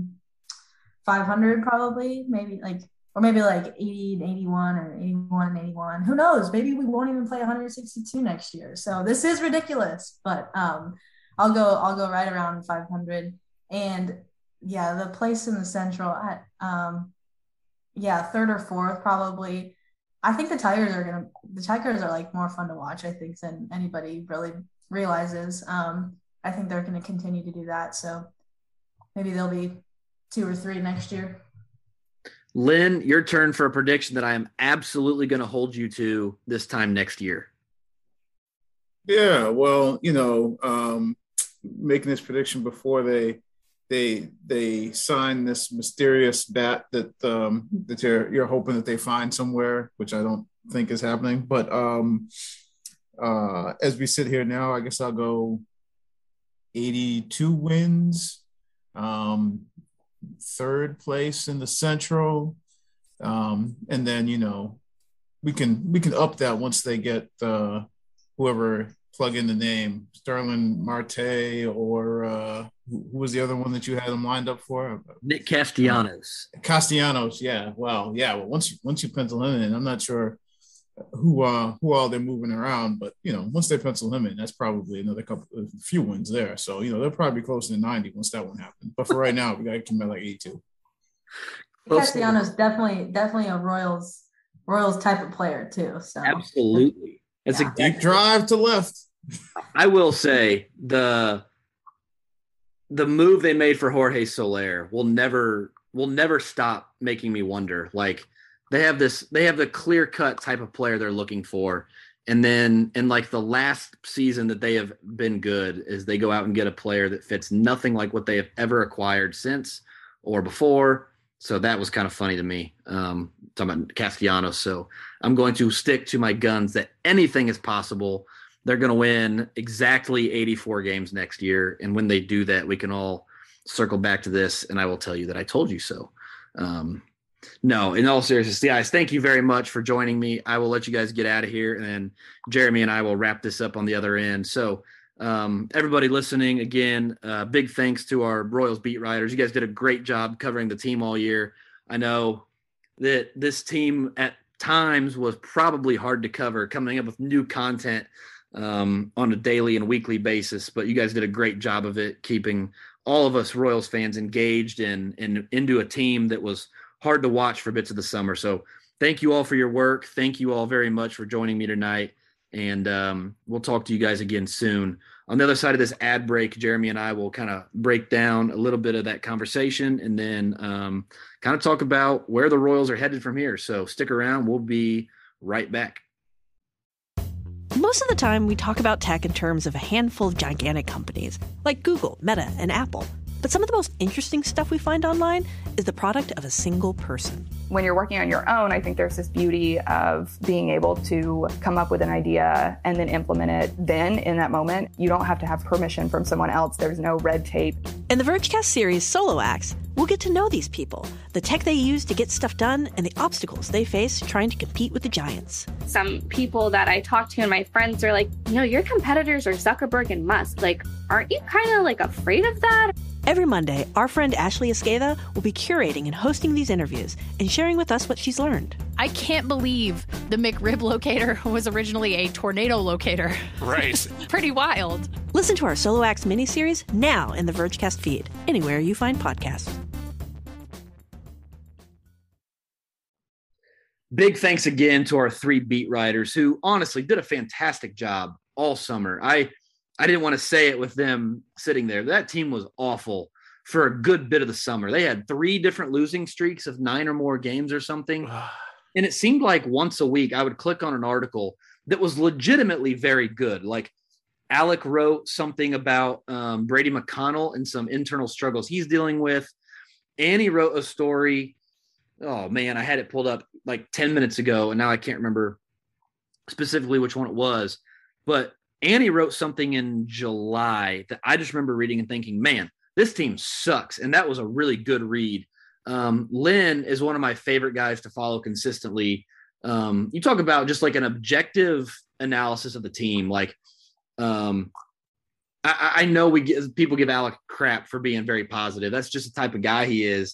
500 probably, maybe like 80 and 81 or 81 and 81. Who knows? Maybe we won't even play 162 next year. So this is ridiculous, but I'll go right around 500. And the place in the Central, third or fourth probably. I think the Tigers are like more fun to watch, I think, than anybody really realizes. I think they're going to continue to do that. So maybe they'll be 2 or 3 next year. Lynn, your turn for a prediction that I am absolutely going to hold you to this time next year. Yeah, well, making this prediction before they sign this mysterious bat that you're hoping that they find somewhere, which I don't think is happening. But as we sit here now, I guess I'll go 82 wins, third place in the Central, and then we can up that once they get whoever. Plug in the name, Sterling Marte, or who was the other one that you had them lined up for? Nick Castellanos. Castellanos, yeah. Well, once you pencil him in, I'm not sure who all they're moving around, but once they pencil him in, that's probably a few wins there. So they'll probably be close to 90 once that one happens. But for right now, we got to come at like 82. Castellanos definitely a Royals type of player too. So absolutely. It's a deep drive to left. I will say the move they made for Jorge Soler will never stop making me wonder. Like they have the clear-cut type of player they're looking for. And then in like the last season that they have been good is they go out and get a player that fits nothing like what they have ever acquired since or before. So that was kind of funny to me, talking about Castellanos. So I'm going to stick to my guns that anything is possible. They're going to win exactly 84 games next year. And when they do that, we can all circle back to this, and I will tell you that I told you so. No, in all seriousness, guys, thank you very much for joining me. I will let you guys get out of here, and then Jeremy and I will wrap this up on the other end. So everybody listening, again, big thanks to our Royals beat writers. You guys did a great job covering the team all year. I know that this team at times was probably hard to cover, coming up with new content on a daily and weekly basis, but you guys did a great job of it, keeping all of us Royals fans engaged and into a team that was hard to watch for bits of the summer. So thank you all for your work. Thank you all very much for joining me tonight. And we'll talk to you guys again soon. On the other side of this ad break, Jeremy and I will kind of break down a little bit of that conversation and then kind of talk about where the Royals are headed from here. So stick around. We'll be right back. Most of the time, we talk about tech in terms of a handful of gigantic companies, like Google, Meta, and Apple. But some of the most interesting stuff we find online is the product of a single person. When you're working on your own, I think there's this beauty of being able to come up with an idea and then implement it then in that moment. You don't have to have permission from someone else. There's no red tape. In the Vergecast series Solo Acts, we'll get to know these people, the tech they use to get stuff done, and the obstacles they face trying to compete with the giants. Some people that I talk to and my friends are like, your competitors are Zuckerberg and Musk. Like, aren't you kind of like afraid of that? Every Monday, our friend Ashley Esqueda will be curating and hosting these interviews and sharing with us what she's learned. I can't believe the McRib locator was originally a tornado locator. Right. Pretty wild. Listen to our Solo Acts miniseries now in the Vergecast feed, anywhere you find podcasts. Big thanks again to our 3 beat writers who honestly did a fantastic job all summer. I didn't want to say it with them sitting there. That team was awful for a good bit of the summer. They had 3 different losing streaks of 9 or more games or something. And it seemed like once a week I would click on an article that was legitimately very good. Like Alec wrote something about Brady McConnell and some internal struggles he's dealing with. Annie wrote a story. Oh, man, I had it pulled up like 10 minutes ago, and now I can't remember specifically which one it was. But Annie wrote something in July that I just remember reading and thinking, man, this team sucks. And that was a really good read. Lynn is one of my favorite guys to follow consistently. You talk about just like an objective analysis of the team. Like, I know people give Alec crap for being very positive. That's just the type of guy he is.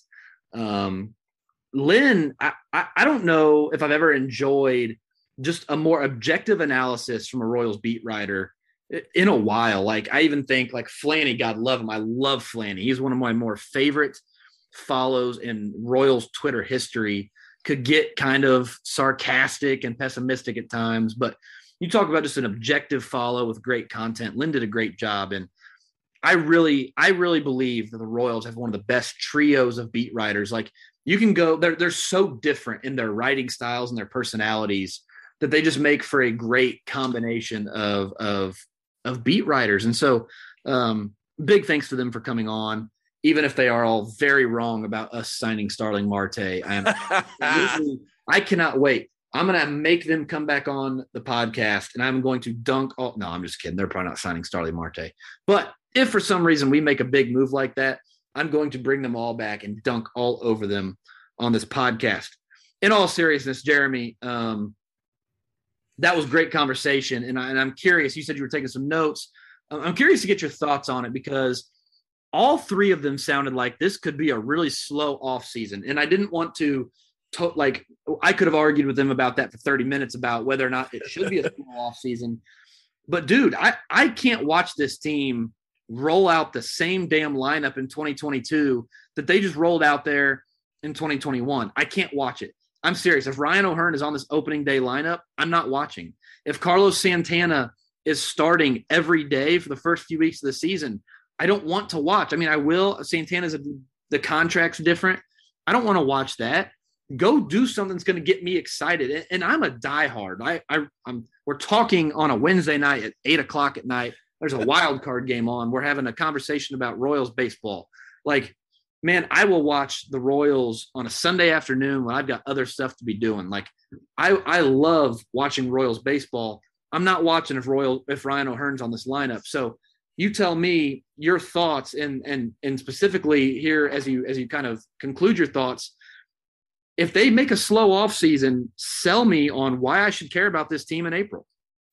Lynn, I don't know if I've ever enjoyed just a more objective analysis from a Royals beat writer in a while. Like I even think like Flanny, God love him. I love Flanny. He's one of my more favorite follows in Royals Twitter history. Could get kind of sarcastic and pessimistic at times, but you talk about just an objective follow with great content. Lynn did a great job. And I really believe that the Royals have one of the best trios of beat writers. Like you can go, they're so different in their writing styles and their personalities that they just make for a great combination of beat writers. And so big thanks to them for coming on, even if they are all very wrong about us signing Starling Marte. I cannot wait. I'm going to make them come back on the podcast and I'm going to dunk all. No, I'm just kidding. They're probably not signing Starling Marte. But if for some reason we make a big move like that, I'm going to bring them all back and dunk all over them on this podcast. In all seriousness, Jeremy, that was great conversation. And I'm curious, you said you were taking some notes. I'm curious to get your thoughts on it because all 3 of them sounded like this could be a really slow off season. And I didn't want to I could have argued with them about that for 30 minutes about whether or not it should be a slow off season. But dude, I can't watch this team roll out the same damn lineup in 2022 that they just rolled out there in 2021. I can't watch it. I'm serious. If Ryan O'Hearn is on this opening day lineup, I'm not watching. If Carlos Santana is starting every day for the first few weeks of the season, I don't want to watch. I mean, I will. Santana's the contract's different. I don't want to watch that. Go do something that's going to get me excited. And I'm a diehard. We're talking on a Wednesday night at 8:00 at night. There's a wild card game on. We're having a conversation about Royals baseball. Like, man, I will watch the Royals on a Sunday afternoon when I've got other stuff to be doing. Like, I love watching Royals baseball. I'm not watching if Ryan O'Hearn's on this lineup. So you tell me your thoughts and specifically here as you kind of conclude your thoughts. If they make a slow off season, sell me on why I should care about this team in April.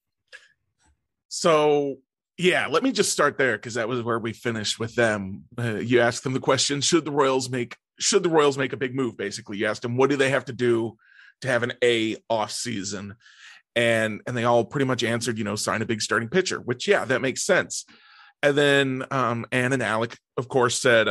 So, yeah, let me just start there because that was where we finished with them. You asked them the question, should the Royals make a big move? Basically, you asked them, what do they have to do to have an A off season? And they all pretty much answered, sign a big starting pitcher, which, yeah, that makes sense. And then Ann and Alec, of course, said,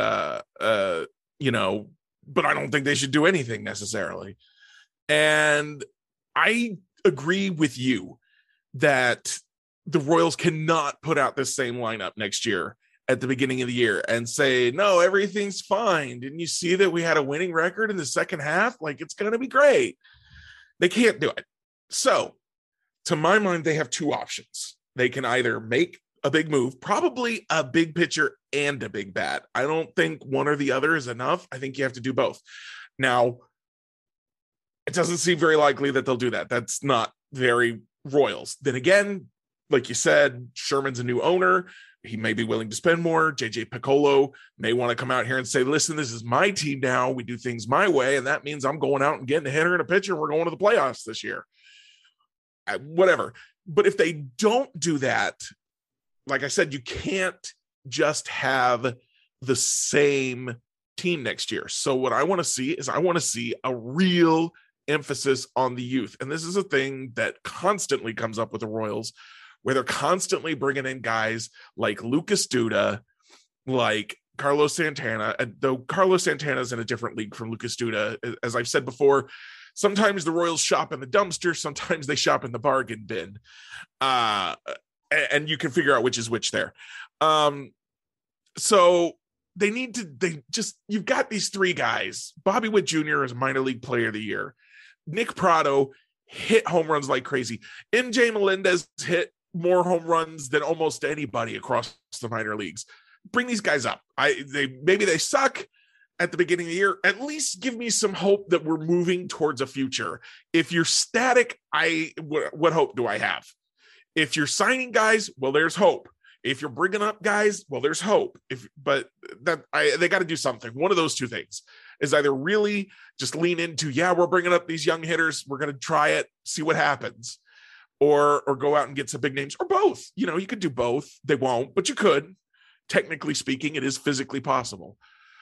but I don't think they should do anything necessarily. And I agree with you that the Royals cannot put out this same lineup next year at the beginning of the year and say, no, everything's fine. Didn't you see that we had a winning record in the second half? Like, it's going to be great. They can't do it. So to my mind, they have two options. They can either make a big move, probably a big pitcher and a big bat. I don't think one or the other is enough. I think you have to do both. Now, it doesn't seem very likely that they'll do that. That's not very Royals. Then again, like you said, Sherman's a new owner. He may be willing to spend more. JJ Piccolo may want to come out here and say, listen, this is my team now. We do things my way. And that means I'm going out and getting a hitter and a pitcher. And we're going to the playoffs this year. Whatever. But if they don't do that, like I said, you can't just have the same team next year. So what I want to see is a real emphasis on the youth. And this is a thing that constantly comes up with the Royals, where they're constantly bringing in guys like Lucas Duda, like Carlos Santana, though Carlos Santana is in a different league from Lucas Duda. As I've said before, sometimes the Royals shop in the dumpster, sometimes they shop in the bargain bin. And you can figure out which is which there. So you've got these three guys. Bobby Witt Jr. is minor league player of the year. Nick Pratto hit home runs like crazy. MJ Melendez hit more home runs than almost anybody across the minor leagues. Bring these guys up. Maybe they suck at the beginning of the year. At least give me some hope that we're moving towards a future. If you're static, what hope do I have? If you're signing guys, well, there's hope. If you're bringing up guys, well, there's hope. They got to do something. One of those two things is either really just lean into, we're bringing up these young hitters. We're going to try it, see what happens, or go out and get some big names, or both. You could do both. They won't, but you could. Technically speaking, it is physically possible.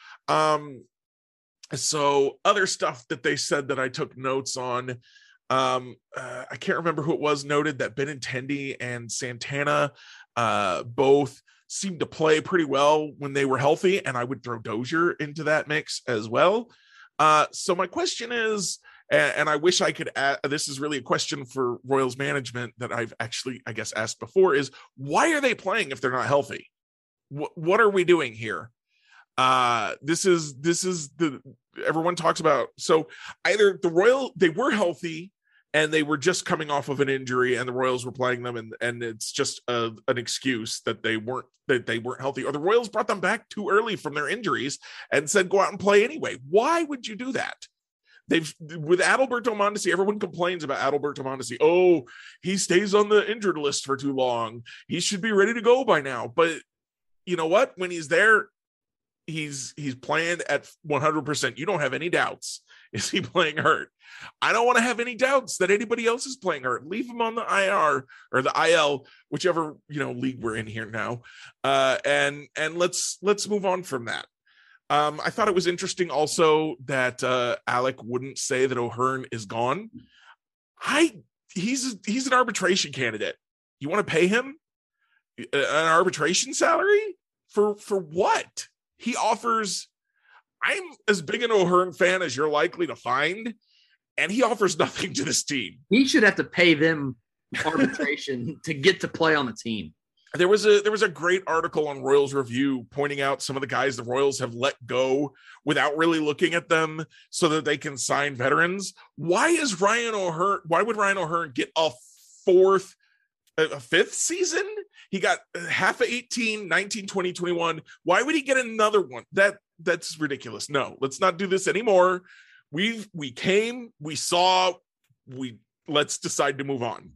So other stuff that they said that I took notes on, I can't remember who it was, noted that Benintendi and Santana both seemed to play pretty well when they were healthy, and I would throw Dozier into that mix as well. So my question is, and I wish I could add, this is really a question for Royals management that I've actually, I guess, asked before, is why are they playing if they're not healthy? What are we doing here? This is everyone talks about. So either they were healthy and they were just coming off of an injury and the Royals were playing them, and it's just an excuse that they weren't healthy, or the Royals brought them back too early from their injuries and said, go out and play anyway. Why would you do that? With Adalberto Mondesi, everyone complains about Adalberto Mondesi. Oh, he stays on the injured list for too long. He should be ready to go by now. But you know what? When he's there, he's playing at 100%. You don't have any doubts. Is he playing hurt? I don't want to have any doubts that anybody else is playing hurt. Leave him on the IR or the IL, whichever league we're in here now, and let's move on from that. I thought it was interesting also that Alec wouldn't say that O'Hearn is gone. He's an arbitration candidate. You want to pay him an arbitration salary for what? He offers. I'm as big an O'Hearn fan as you're likely to find, and he offers nothing to this team. He should have to pay them arbitration to get to play on the team. There was a great article on Royals Review pointing out some of the guys the Royals have let go without really looking at them so that they can sign veterans. Why would Ryan O'Hearn get a fifth season? He got half of 18, 19, 20, 21. Why would he get another one? That's ridiculous. No, let's not do this anymore. We came, we saw, let's decide to move on.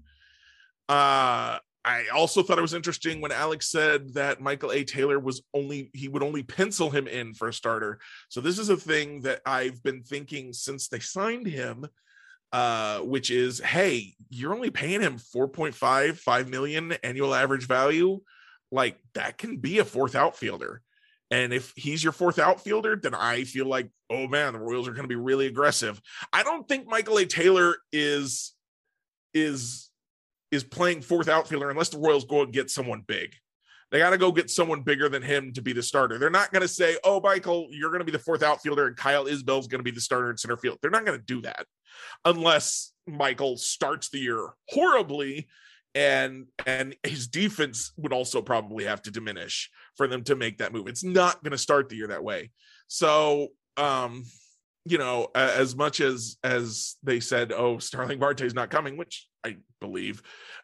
I also thought it was interesting when Alex said that Michael A. Taylor he would only pencil him in for a starter. So this is a thing that I've been thinking since they signed him, which is, hey, you're only paying him $5 million annual average value. Like, that can be a fourth outfielder. And if he's your fourth outfielder, then I feel like, oh man, the Royals are going to be really aggressive. I don't think Michael A. Taylor is playing fourth outfielder unless the Royals go and get someone big. They got to go get someone bigger than him to be the starter. They're not going to say, oh, Michael, you're going to be the fourth outfielder and Kyle Isbell's going to be the starter in center field. They're not going to do that unless Michael starts the year horribly, and his defense would also probably have to diminish for them to make that move. It's not going to start the year that way. So you know, as much as they said, oh, Starling Marte's not coming, which I believe,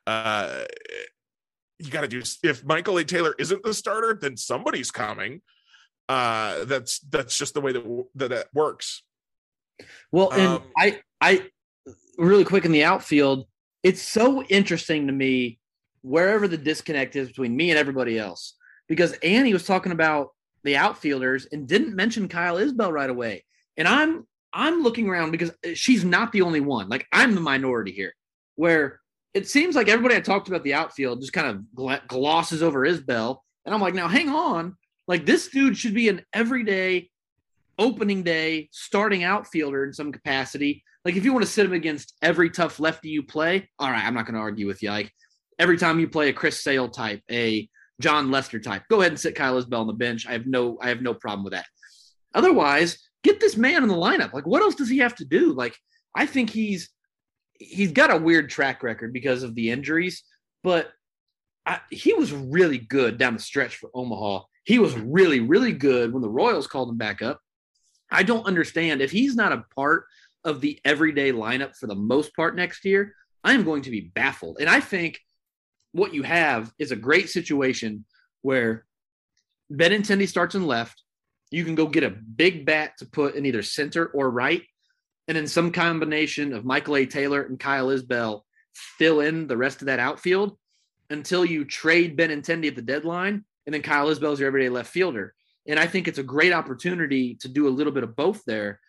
you got to do, if Michael A. Taylor isn't the starter, then somebody's coming. That's just the way that works. Well, and I really quick in the outfield, it's so interesting to me wherever the disconnect is between me and everybody else, because Annie was talking about the outfielders and didn't mention Kyle Isbell right away. And I'm looking around because she's not the only one. Like, I'm the minority here, where it seems like everybody I talked about the outfield just kind of glosses over Isbell. And I'm like, now hang on. Like, this dude should be an everyday opening day starting outfielder in some capacity. Like, if you want to sit him against every tough lefty you play, all right, I'm not going to argue with you. Like, every time you play a Chris Sale type, a John Lester type, go ahead and sit Kyle Isbell on the bench. I have no problem with that. Otherwise, get this man in the lineup. Like, what else does he have to do? Like, I think he's got a weird track record because of the injuries, but he was really good down the stretch for Omaha. He was really, really good when the Royals called him back up. I don't understand. If he's not a part of the everyday lineup for the most part next year, I am going to be baffled. And I think what you have is a great situation where Benintendi starts in left. You can go get a big bat to put in either center or right. And then some combination of Michael A. Taylor and Kyle Isbell fill in the rest of that outfield until you trade Benintendi at the deadline. And then Kyle Isbell's your everyday left fielder. And I think it's a great opportunity to do a little bit of both there.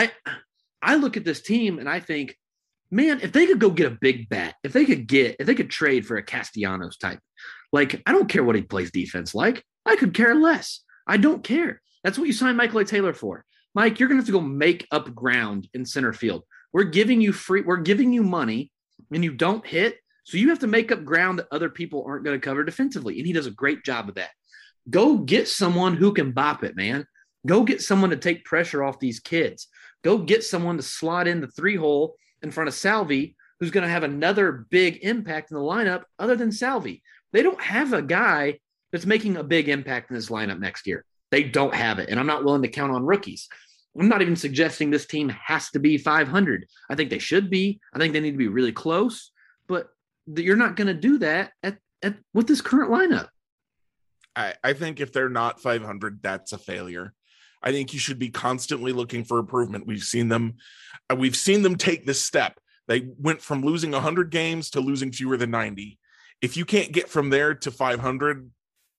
I look at this team and I think, man, if they could go get a big bat, if they could trade for a Castellanos type, like, I don't care what he plays defense like. I could care less. I don't care. That's what you signed Michael A. Taylor for. Mike, you're going to have to go make up ground in center field. We're giving you money and you don't hit. So you have to make up ground that other people aren't going to cover defensively. And he does a great job of that. Go get someone who can bop it, man. Go get someone to take pressure off these kids. Go get someone to slot in the 3-hole in front of Salvi, who's going to have another big impact in the lineup other than Salvi. They don't have a guy that's making a big impact in this lineup next year. They don't have it. And I'm not willing to count on rookies. I'm not even suggesting this team has to be 500. I think they should be. I think they need to be really close. But you're not going to do that with this current lineup. I think if they're not 500, that's a failure. I think you should be constantly looking for improvement. We've seen them take this step. They went from losing 100 games to losing fewer than 90. If you can't get from there to 500,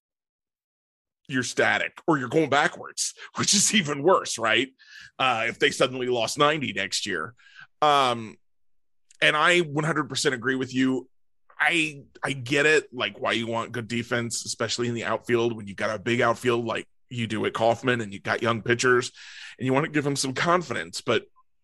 you're static or you're going backwards, which is even worse, right? If they suddenly lost 90 next year. And I 100% agree with you. I get it, like, why you want good defense, especially in the outfield when you got a big outfield like you do at Kauffman and you got young pitchers and you want to give them some confidence. But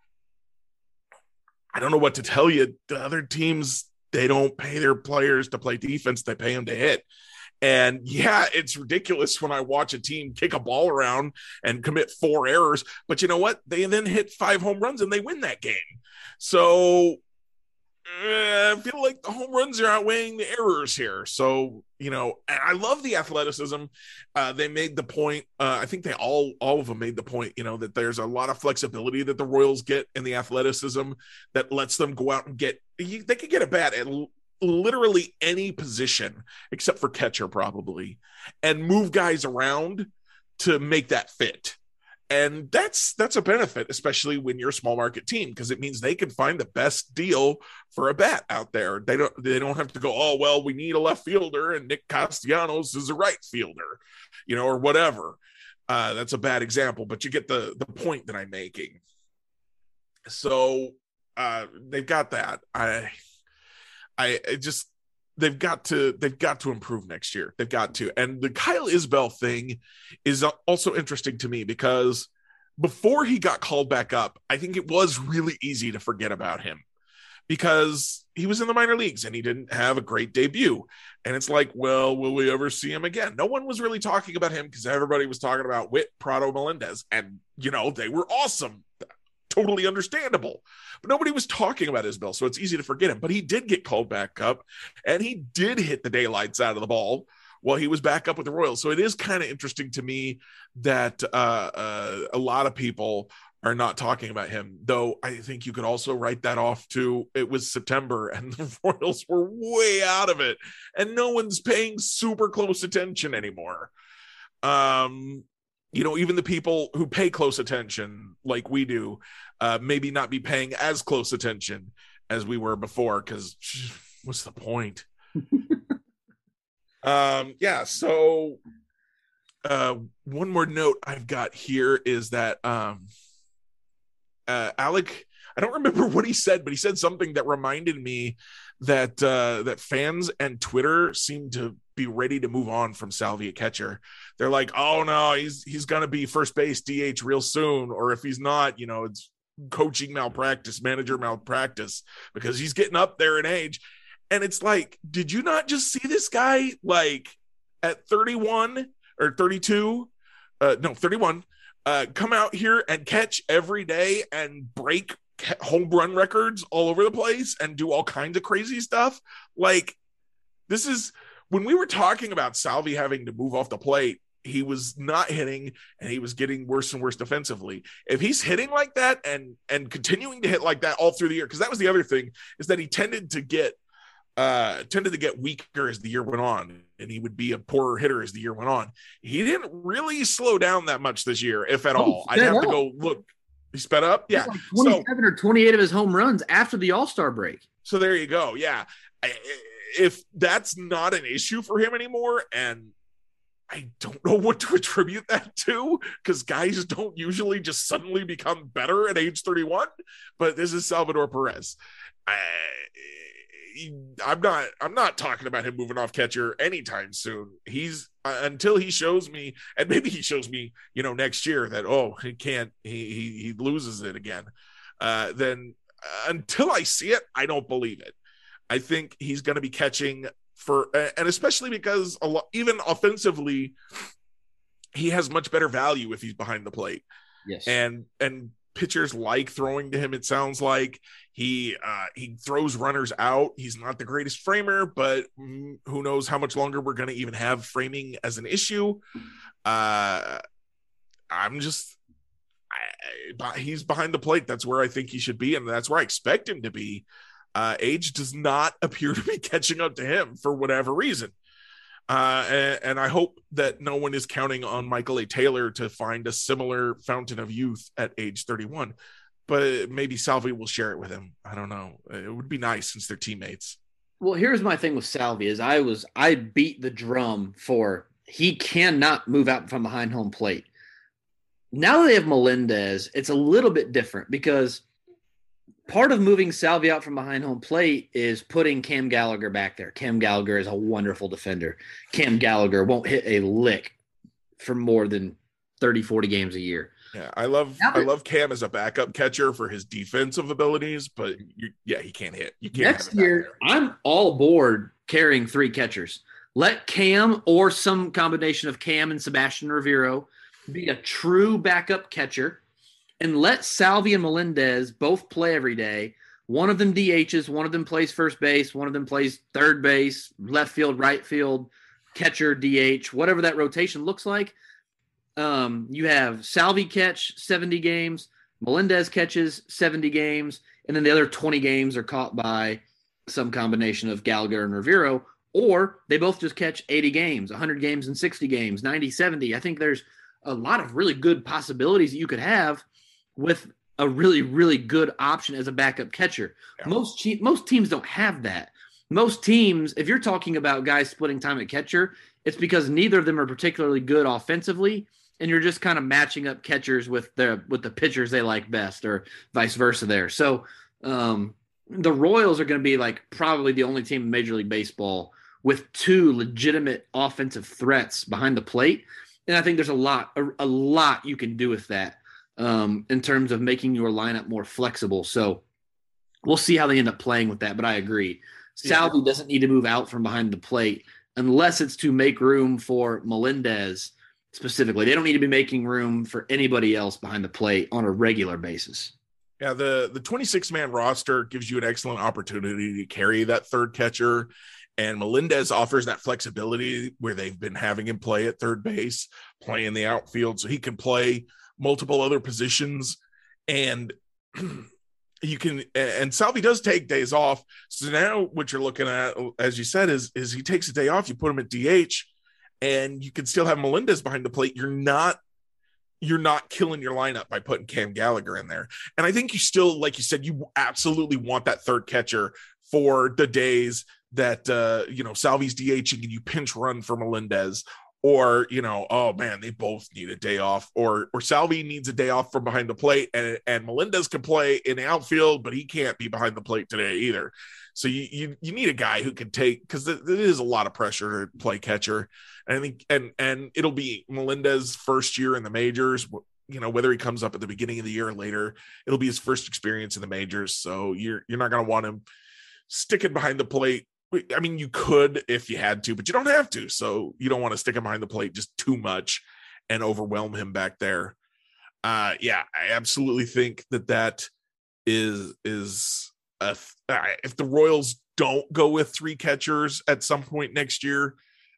I don't know what to tell you. The other teams, they don't pay their players to play defense. They pay them to hit. And yeah, it's ridiculous when I watch a team kick a ball around and commit 4 errors, but you know what? They then hit 5 home runs and they win that game. So I feel like the home runs are outweighing the errors here. So, you know, and I love the athleticism. They made the point. I think they all of them made the point, you know, that there's a lot of flexibility that the Royals get in the athleticism that lets them go out and they could get a bat at literally any position except for catcher probably and move guys around to make that fit. And that's a benefit, especially when you're a small market team, because it means they can find the best deal for a bat out there. They don't have to go, oh, well, we need a left fielder and Nick Castellanos is a right fielder, you know, or whatever. That's a bad example, but you get the point that I'm making. So they've got that. They've got to improve next year. They've got to. And the Kyle Isbell thing is also interesting to me because before he got called back up, I think it was really easy to forget about him because he was in the minor leagues and he didn't have a great debut. And it's like, well, will we ever see him again? No one was really talking about him because everybody was talking about Witt, Prado, Melendez. And, you know, they were awesome. Totally understandable. But nobody was talking about Isbell, so it's easy to forget him. But he did get called back up, and he did hit the daylights out of the ball while he was back up with the Royals. So it is kind of interesting to me that a lot of people are not talking about him. Though I think you could also write that off to it was September and the Royals were way out of it and no one's paying super close attention anymore. Even the people who pay close attention like we do, maybe not be paying as close attention as we were before, because what's the point? So one more note I've got here is that Alec, I don't remember what he said, but he said something that reminded me that that fans and Twitter seem to be ready to move on from Salvi at catcher. They're like, oh no, he's gonna be first base DH real soon, or if he's not, it's coaching malpractice, manager malpractice, because he's getting up there in age. And it's like, did you not just see this guy like at 31 or 32? 31. Come out here and catch every day and break home run records all over the place and do all kinds of crazy stuff. Like, this is when we were talking about Salvi having to move off the plate, he was not hitting and he was getting worse and worse defensively. If he's hitting like that and continuing to hit like that all through the year, because that was the other thing, is that he tended to get weaker as the year went on, and he would be a poorer hitter as the year went on. He didn't really slow down that much this year, if at all. I'd have to go look. He sped up. Yeah. Like 27 or 28 of his home runs after the All-Star break. So there you go. Yeah. If that's not an issue for him anymore, and I don't know what to attribute that to, because guys don't usually just suddenly become better at age 31, but this is Salvador Perez. I'm not talking about him moving off catcher anytime soon. He's until he shows me, and maybe he shows me, next year that, he can't, he loses it again. Then until I see it, I don't believe it. I think he's going to be catching and especially because even offensively, he has much better value if he's behind the plate. Yes. And pitchers like throwing to him. It sounds like he throws runners out. He's not the greatest framer, but who knows how much longer we're going to even have framing as an issue. He's behind the plate. That's where I think he should be, and that's where I expect him to be. Age does not appear to be catching up to him for whatever reason. And I hope that no one is counting on Michael A. Taylor to find a similar fountain of youth at age 31, but maybe Salvi will share it with him. I don't know. It would be nice since they're teammates. Well, here's my thing with Salvi is I beat the drum for he cannot move out from behind home plate. Now that they have Melendez, it's a little bit different because part of moving Salvi out from behind home plate is putting Cam Gallagher back there. Cam Gallagher is a wonderful defender. Cam Gallagher won't hit a lick for more than 30, 40 games a year. Yeah, I love Cam as a backup catcher for his defensive abilities, but he can't hit. You can't. Next year, I'm all aboard carrying 3 catchers. Let Cam or some combination of Cam and Sebastian Rivero be a true backup catcher. And let Salvi and Melendez both play every day. One of them DHs, one of them plays first base, one of them plays third base, left field, right field, catcher, DH, whatever that rotation looks like. You have Salvi catch 70 games, Melendez catches 70 games, and then the other 20 games are caught by some combination of Gallagher and Rivero, or they both just catch 80 games, 100 games and 60 games, 90, 70. I think there's a lot of really good possibilities that you could have with a really, really good option as a backup catcher. Yeah. Most teams don't have that. Most teams, if you're talking about guys splitting time at catcher, it's because neither of them are particularly good offensively, and you're just kind of matching up catchers with the pitchers they like best, or vice versa there. So the Royals are going to be like probably the only team in Major League Baseball with 2 legitimate offensive threats behind the plate, and I think there's a lot you can do with that. In terms of making your lineup more flexible. So we'll see how they end up playing with that, but I agree. Salvi doesn't need to move out from behind the plate unless it's to make room for Melendez specifically. They don't need to be making room for anybody else behind the plate on a regular basis. Yeah, the 26-man roster gives you an excellent opportunity to carry that third catcher, and Melendez offers that flexibility where they've been having him play at third base, play in the outfield, so he can play multiple other positions And and Salvi does take days off. So now what you're looking at, as you said, is he takes a day off, you put him at DH, and you can still have Melendez behind the plate. You're not killing your lineup by putting Cam Gallagher in there. And I think you still, like you said, you absolutely want that third catcher for the days that, Salvi's DHing and you pinch run for Melendez, or, oh man, they both need a day off, or Salvi needs a day off from behind the plate, and Melendez can play in the outfield, but he can't be behind the plate today either. So you need a guy who can take, because there is a lot of pressure to play catcher. And I think, and it'll be Melendez's first year in the majors, whether he comes up at the beginning of the year or later, it'll be his first experience in the majors. So you're not going to want him sticking behind the plate. I mean, you could if you had to, but you don't have to. So you don't want to stick him behind the plate just too much and overwhelm him back there. I absolutely think that is if the Royals don't go with 3 catchers at some point next year,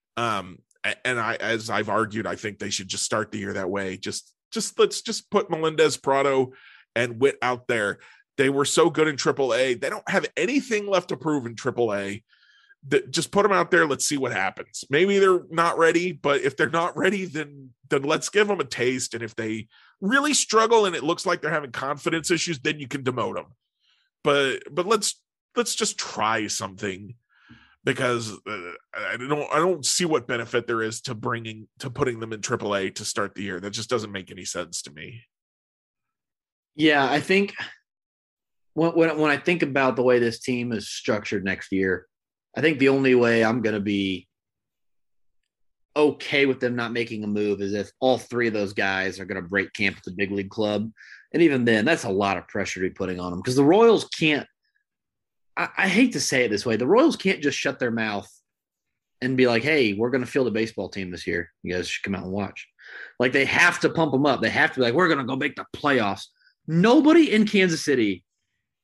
as I've argued, I think they should just start the year that way. Let's just put Melendez, Prado, and Witt out there. They were so good in AAA. They don't have anything left to prove in AAA. Just put them out there. Let's see what happens. Maybe they're not ready, but if they're not ready, then let's give them a taste. And if they really struggle and it looks like they're having confidence issues, then you can demote them. But let's just try something, because I don't see what benefit there is to putting them in AAA to start the year. That just doesn't make any sense to me. Yeah, I think when I think about the way this team is structured next year, I think the only way I'm going to be okay with them not making a move is if all 3 of those guys are going to break camp at the big league club. And even then, that's a lot of pressure to be putting on them, because the Royals can't – I hate to say it this way. The Royals can't just shut their mouth and be like, hey, we're going to field a baseball team this year. You guys should come out and watch. Like, they have to pump them up. They have to be like, we're going to go make the playoffs. Nobody in Kansas City –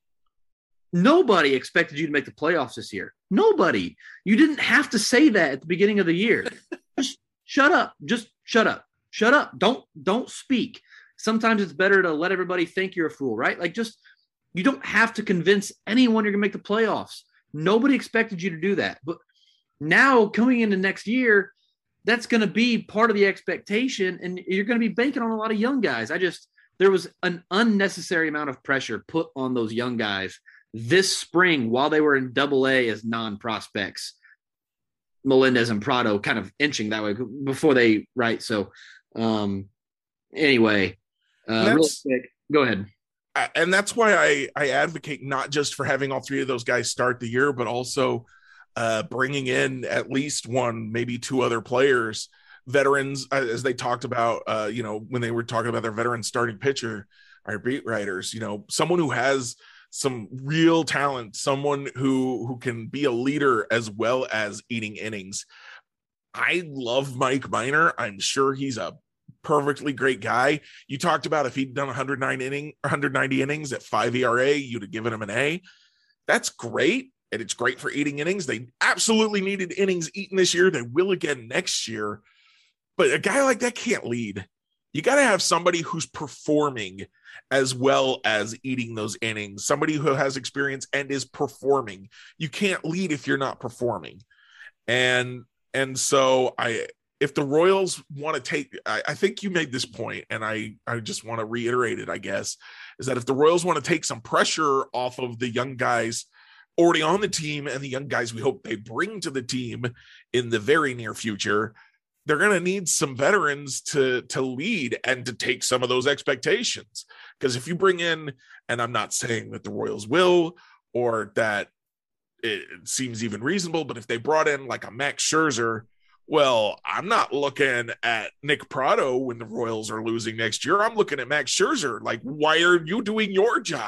nobody expected you to make the playoffs this year. Nobody. You didn't have to say that at the beginning of the year. Just shut up. Just shut up. Shut up. Don't speak. Sometimes it's better to let everybody think you're a fool, right? Like, you don't have to convince anyone you're going to make the playoffs. Nobody expected you to do that. But now coming into next year, that's going to be part of the expectation, and you're going to be banking on a lot of young guys. There was an unnecessary amount of pressure put on those young guys this spring while they were in AA as non-prospects. Melendez and Prado kind of inching that way before they, right? So anyway, real quick, go ahead. And that's why I advocate not just for having all 3 of those guys start the year, but also bringing in at least 1, maybe 2 other players, veterans, as they talked about, when they were talking about their veteran starting pitcher, our beat writers, someone who has some real talent, someone who can be a leader as well as eating innings. I love Mike Minor. I'm sure he's a perfectly great guy. You talked about if he'd done 190 innings at 5 ERA, you'd have given him an A. That's great. And it's great for eating innings. They absolutely needed innings eaten this year. They will again next year. But a guy like that can't lead. You got to have somebody who's performing as well as eating those innings, somebody who has experience and is performing. You can't lead if you're not performing. And so if the Royals want to take, I think you made this point, and I just want to reiterate it, I guess, is that if the Royals want to take some pressure off of the young guys already on the team and the young guys we hope they bring to the team in the very near future, they're going to need some veterans to lead and to take some of those expectations. Because if you bring in, and I'm not saying that the Royals will, or that it seems even reasonable, but if they brought in like a Max Scherzer, well, I'm not looking at Nick Prado when the Royals are losing next year. I'm looking at Max Scherzer. Like, why are you doing your job?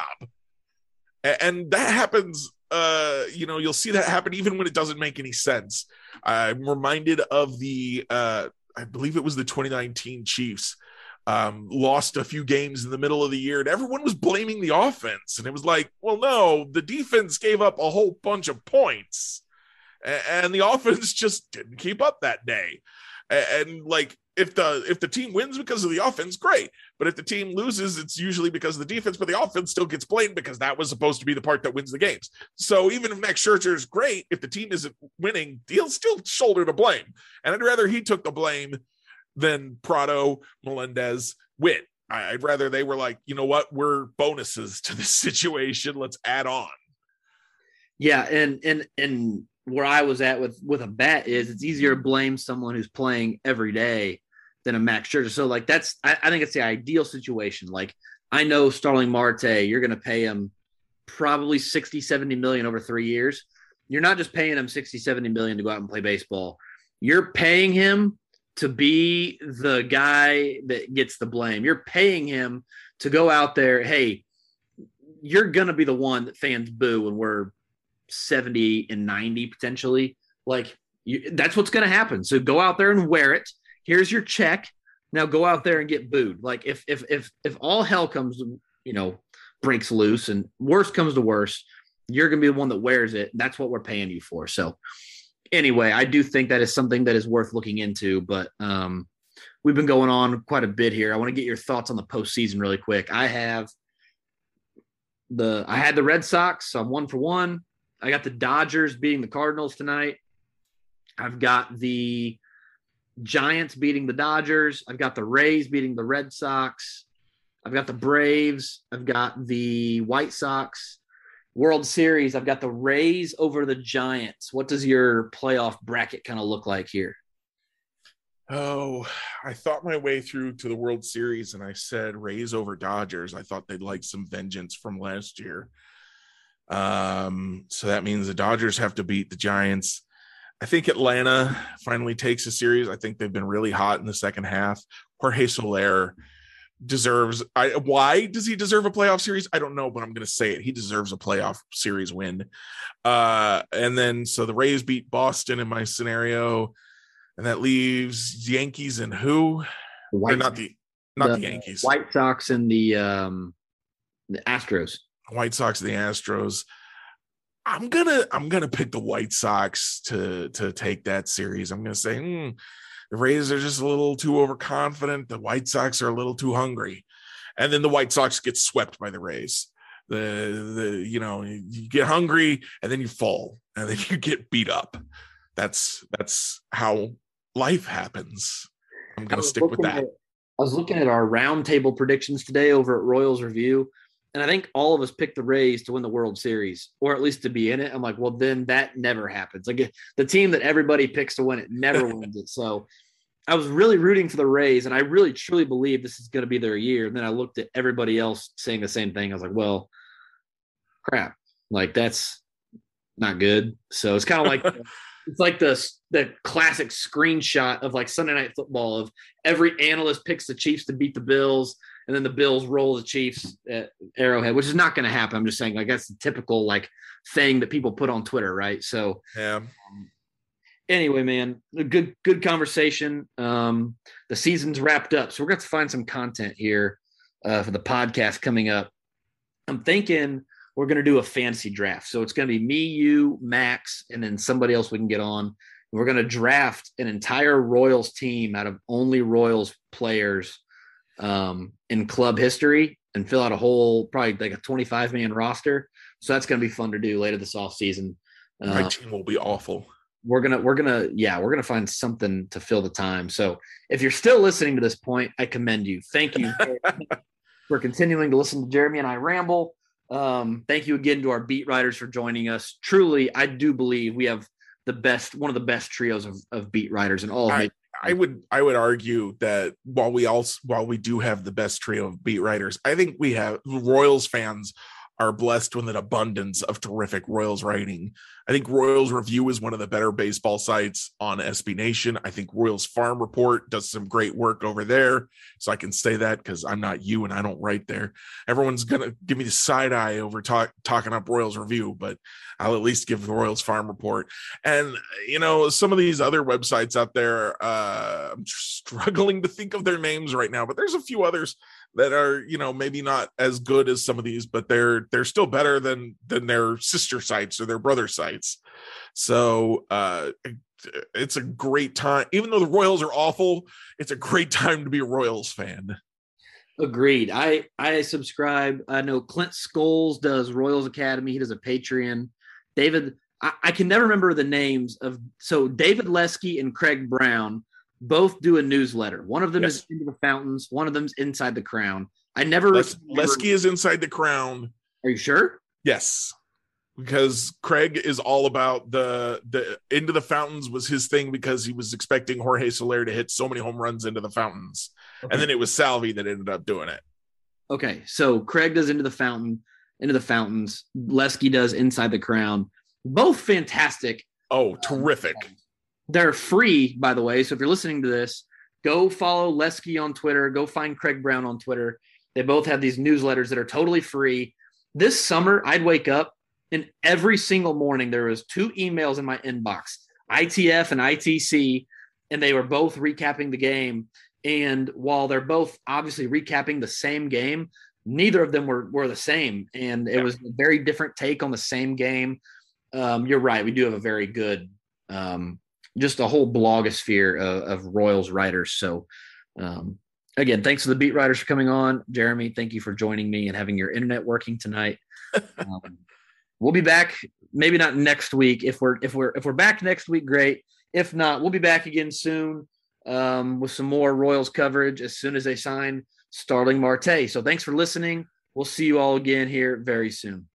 And that happens. You'll see that happen even when it doesn't make any sense. I'm reminded of I believe it was the 2019 Chiefs, lost a few games in the middle of the year, and everyone was blaming the offense. And it was like, well, no, the defense gave up a whole bunch of points, and the offense just didn't keep up that day. And like, if the team wins because of the offense, great. But if the team loses, it's usually because of the defense, but the offense still gets blamed because that was supposed to be the part that wins the games. So even if Max Scherzer is great, if the team isn't winning, he'll still shoulder the blame. And I'd rather he took the blame than Prado, Melendez, Witt. I'd rather they were like, you know what, we're bonuses to this situation. Let's add on. Yeah, and where I was at with a bat is it's easier to blame someone who's playing every day than a Max Scherzer. So like I think it's the ideal situation. Like I know Starling Marte, you're going to pay him probably 60, 70 million over 3 years. You're not just paying him 60, 70 million to go out and play baseball. You're paying him to be the guy that gets the blame. You're paying him to go out there. Hey, you're going to be the one that fans boo when we're 70 and 90 potentially. Like that's what's going to happen. So go out there and wear it. Here's your check. Now go out there and get booed. Like if all hell comes, breaks loose and worst comes to worst, you're going to be the one that wears it. That's what we're paying you for. So anyway, I do think that is something that is worth looking into, but we've been going on quite a bit here. I want to get your thoughts on the postseason really quick. I had the Red Sox, so I'm 1 for 1. I got the Dodgers beating the Cardinals tonight. I've got the Giants beating the Dodgers. I've got the Rays beating the Red Sox. I've got the Braves. I've got the White Sox. World Series, I've got the Rays over the Giants. What does your playoff bracket kind of look like here? Oh, I thought my way through to the World Series and I said Rays over Dodgers. I thought they'd like some vengeance from last year. So that means the Dodgers have to beat the Giants. I think Atlanta finally takes a series. I think they've been really hot in the second half. Jorge Soler deserves why does he deserve a playoff series? I don't know, but I'm going to say it. He deserves a playoff series win. And then so the Rays beat Boston in my scenario, and that leaves Yankees and who? Not the Yankees. White Sox and the Astros. White Sox and the Astros. I'm gonna pick the White Sox to take that series. I'm gonna say the Rays are just a little too overconfident. The White Sox are a little too hungry. And then the White Sox get swept by the Rays. You get hungry and then you fall and then you get beat up. That's how life happens. I'm going to stick with that. I was looking at our roundtable predictions today over at Royals Review, and I think all of us picked the Rays to win the World Series, or at least to be in it. I'm like, well, then that never happens. Like the team that everybody picks to win it never wins it. So I was really rooting for the Rays, and I really truly believe this is going to be their year. And then I looked at everybody else saying the same thing. I was like, well, crap. Like that's not good. So it's kind of like it's like the classic screenshot of like Sunday Night Football of every analyst picks the Chiefs to beat the Bills, and then the Bills roll the Chiefs at Arrowhead, which is not going to happen. I'm just saying, like, that's the typical like thing that people put on Twitter, right? So, yeah. Anyway, man, a good conversation. The season's wrapped up, so we're going to have to find some content here for the podcast coming up. I'm thinking we're going to do a fantasy draft. So it's going to be me, you, Max, and then somebody else we can get on. We're going to draft an entire Royals team out of only Royals players in club history and fill out a whole, probably like a 25-man roster. So that's going to be fun to do later this offseason. My team will be awful. We're gonna find something to fill the time. So if you're still listening to this point, I commend you. Thank you for continuing to listen to Jeremy and I ramble. Thank you again to our beat writers for joining us. Truly, I do believe we have one of the best trios of beat writers in all. I would argue that while we do have the best trio of beat writers, I think we have Royals fans are blessed with an abundance of terrific Royals writing. I think Royals Review is one of the better baseball sites on SB Nation. I think Royals Farm Report does some great work over there. So I can say that because I'm not you and I don't write there. Everyone's going to give me the side eye over talking up Royals Review, but I'll at least give the Royals Farm Report. And, some of these other websites out there, I'm struggling to think of their names right now, but there's a few others that are, maybe not as good as some of these, but they're still better than their sister sites or their brother sites. So it's a great time. Even though the Royals are awful, it's a great time to be a Royals fan. Agreed. I subscribe. I know Clint Scholes does Royals Academy. He does a Patreon. David, I can never remember the names of. So David Lesky and Craig Brown both do a newsletter. One of them is Into the Fountains. One of them's Inside the Crown. I never. Lesky is Inside the Crown. Are you sure? Yes, because Craig is all about the Into the Fountains was his thing because he was expecting Jorge Soler to hit so many home runs into the fountains. Okay. And then it was Salvi that ended up doing it. Okay, so Craig does Into the Fountains. Lesky does Inside the Crown. Both fantastic. Oh, terrific. They're free, by the way. So if you're listening to this, go follow Lesky on Twitter. Go find Craig Brown on Twitter. They both have these newsletters that are totally free. This summer, I'd wake up and every single morning there was 2 emails in my inbox, ITF and ITC, and they were both recapping the game. And while they're both obviously recapping the same game, neither of them were the same. And it was a very different take on the same game. You're right. We do have a very good, just a whole blogosphere of Royals writers. So, again, thanks to the beat writers for coming on. Jeremy, thank you for joining me and having your internet working tonight. We'll be back. Maybe not next week. If we're back next week, great. If not, we'll be back again soon with some more Royals coverage as soon as they sign Starling Marte. So thanks for listening. We'll see you all again here very soon.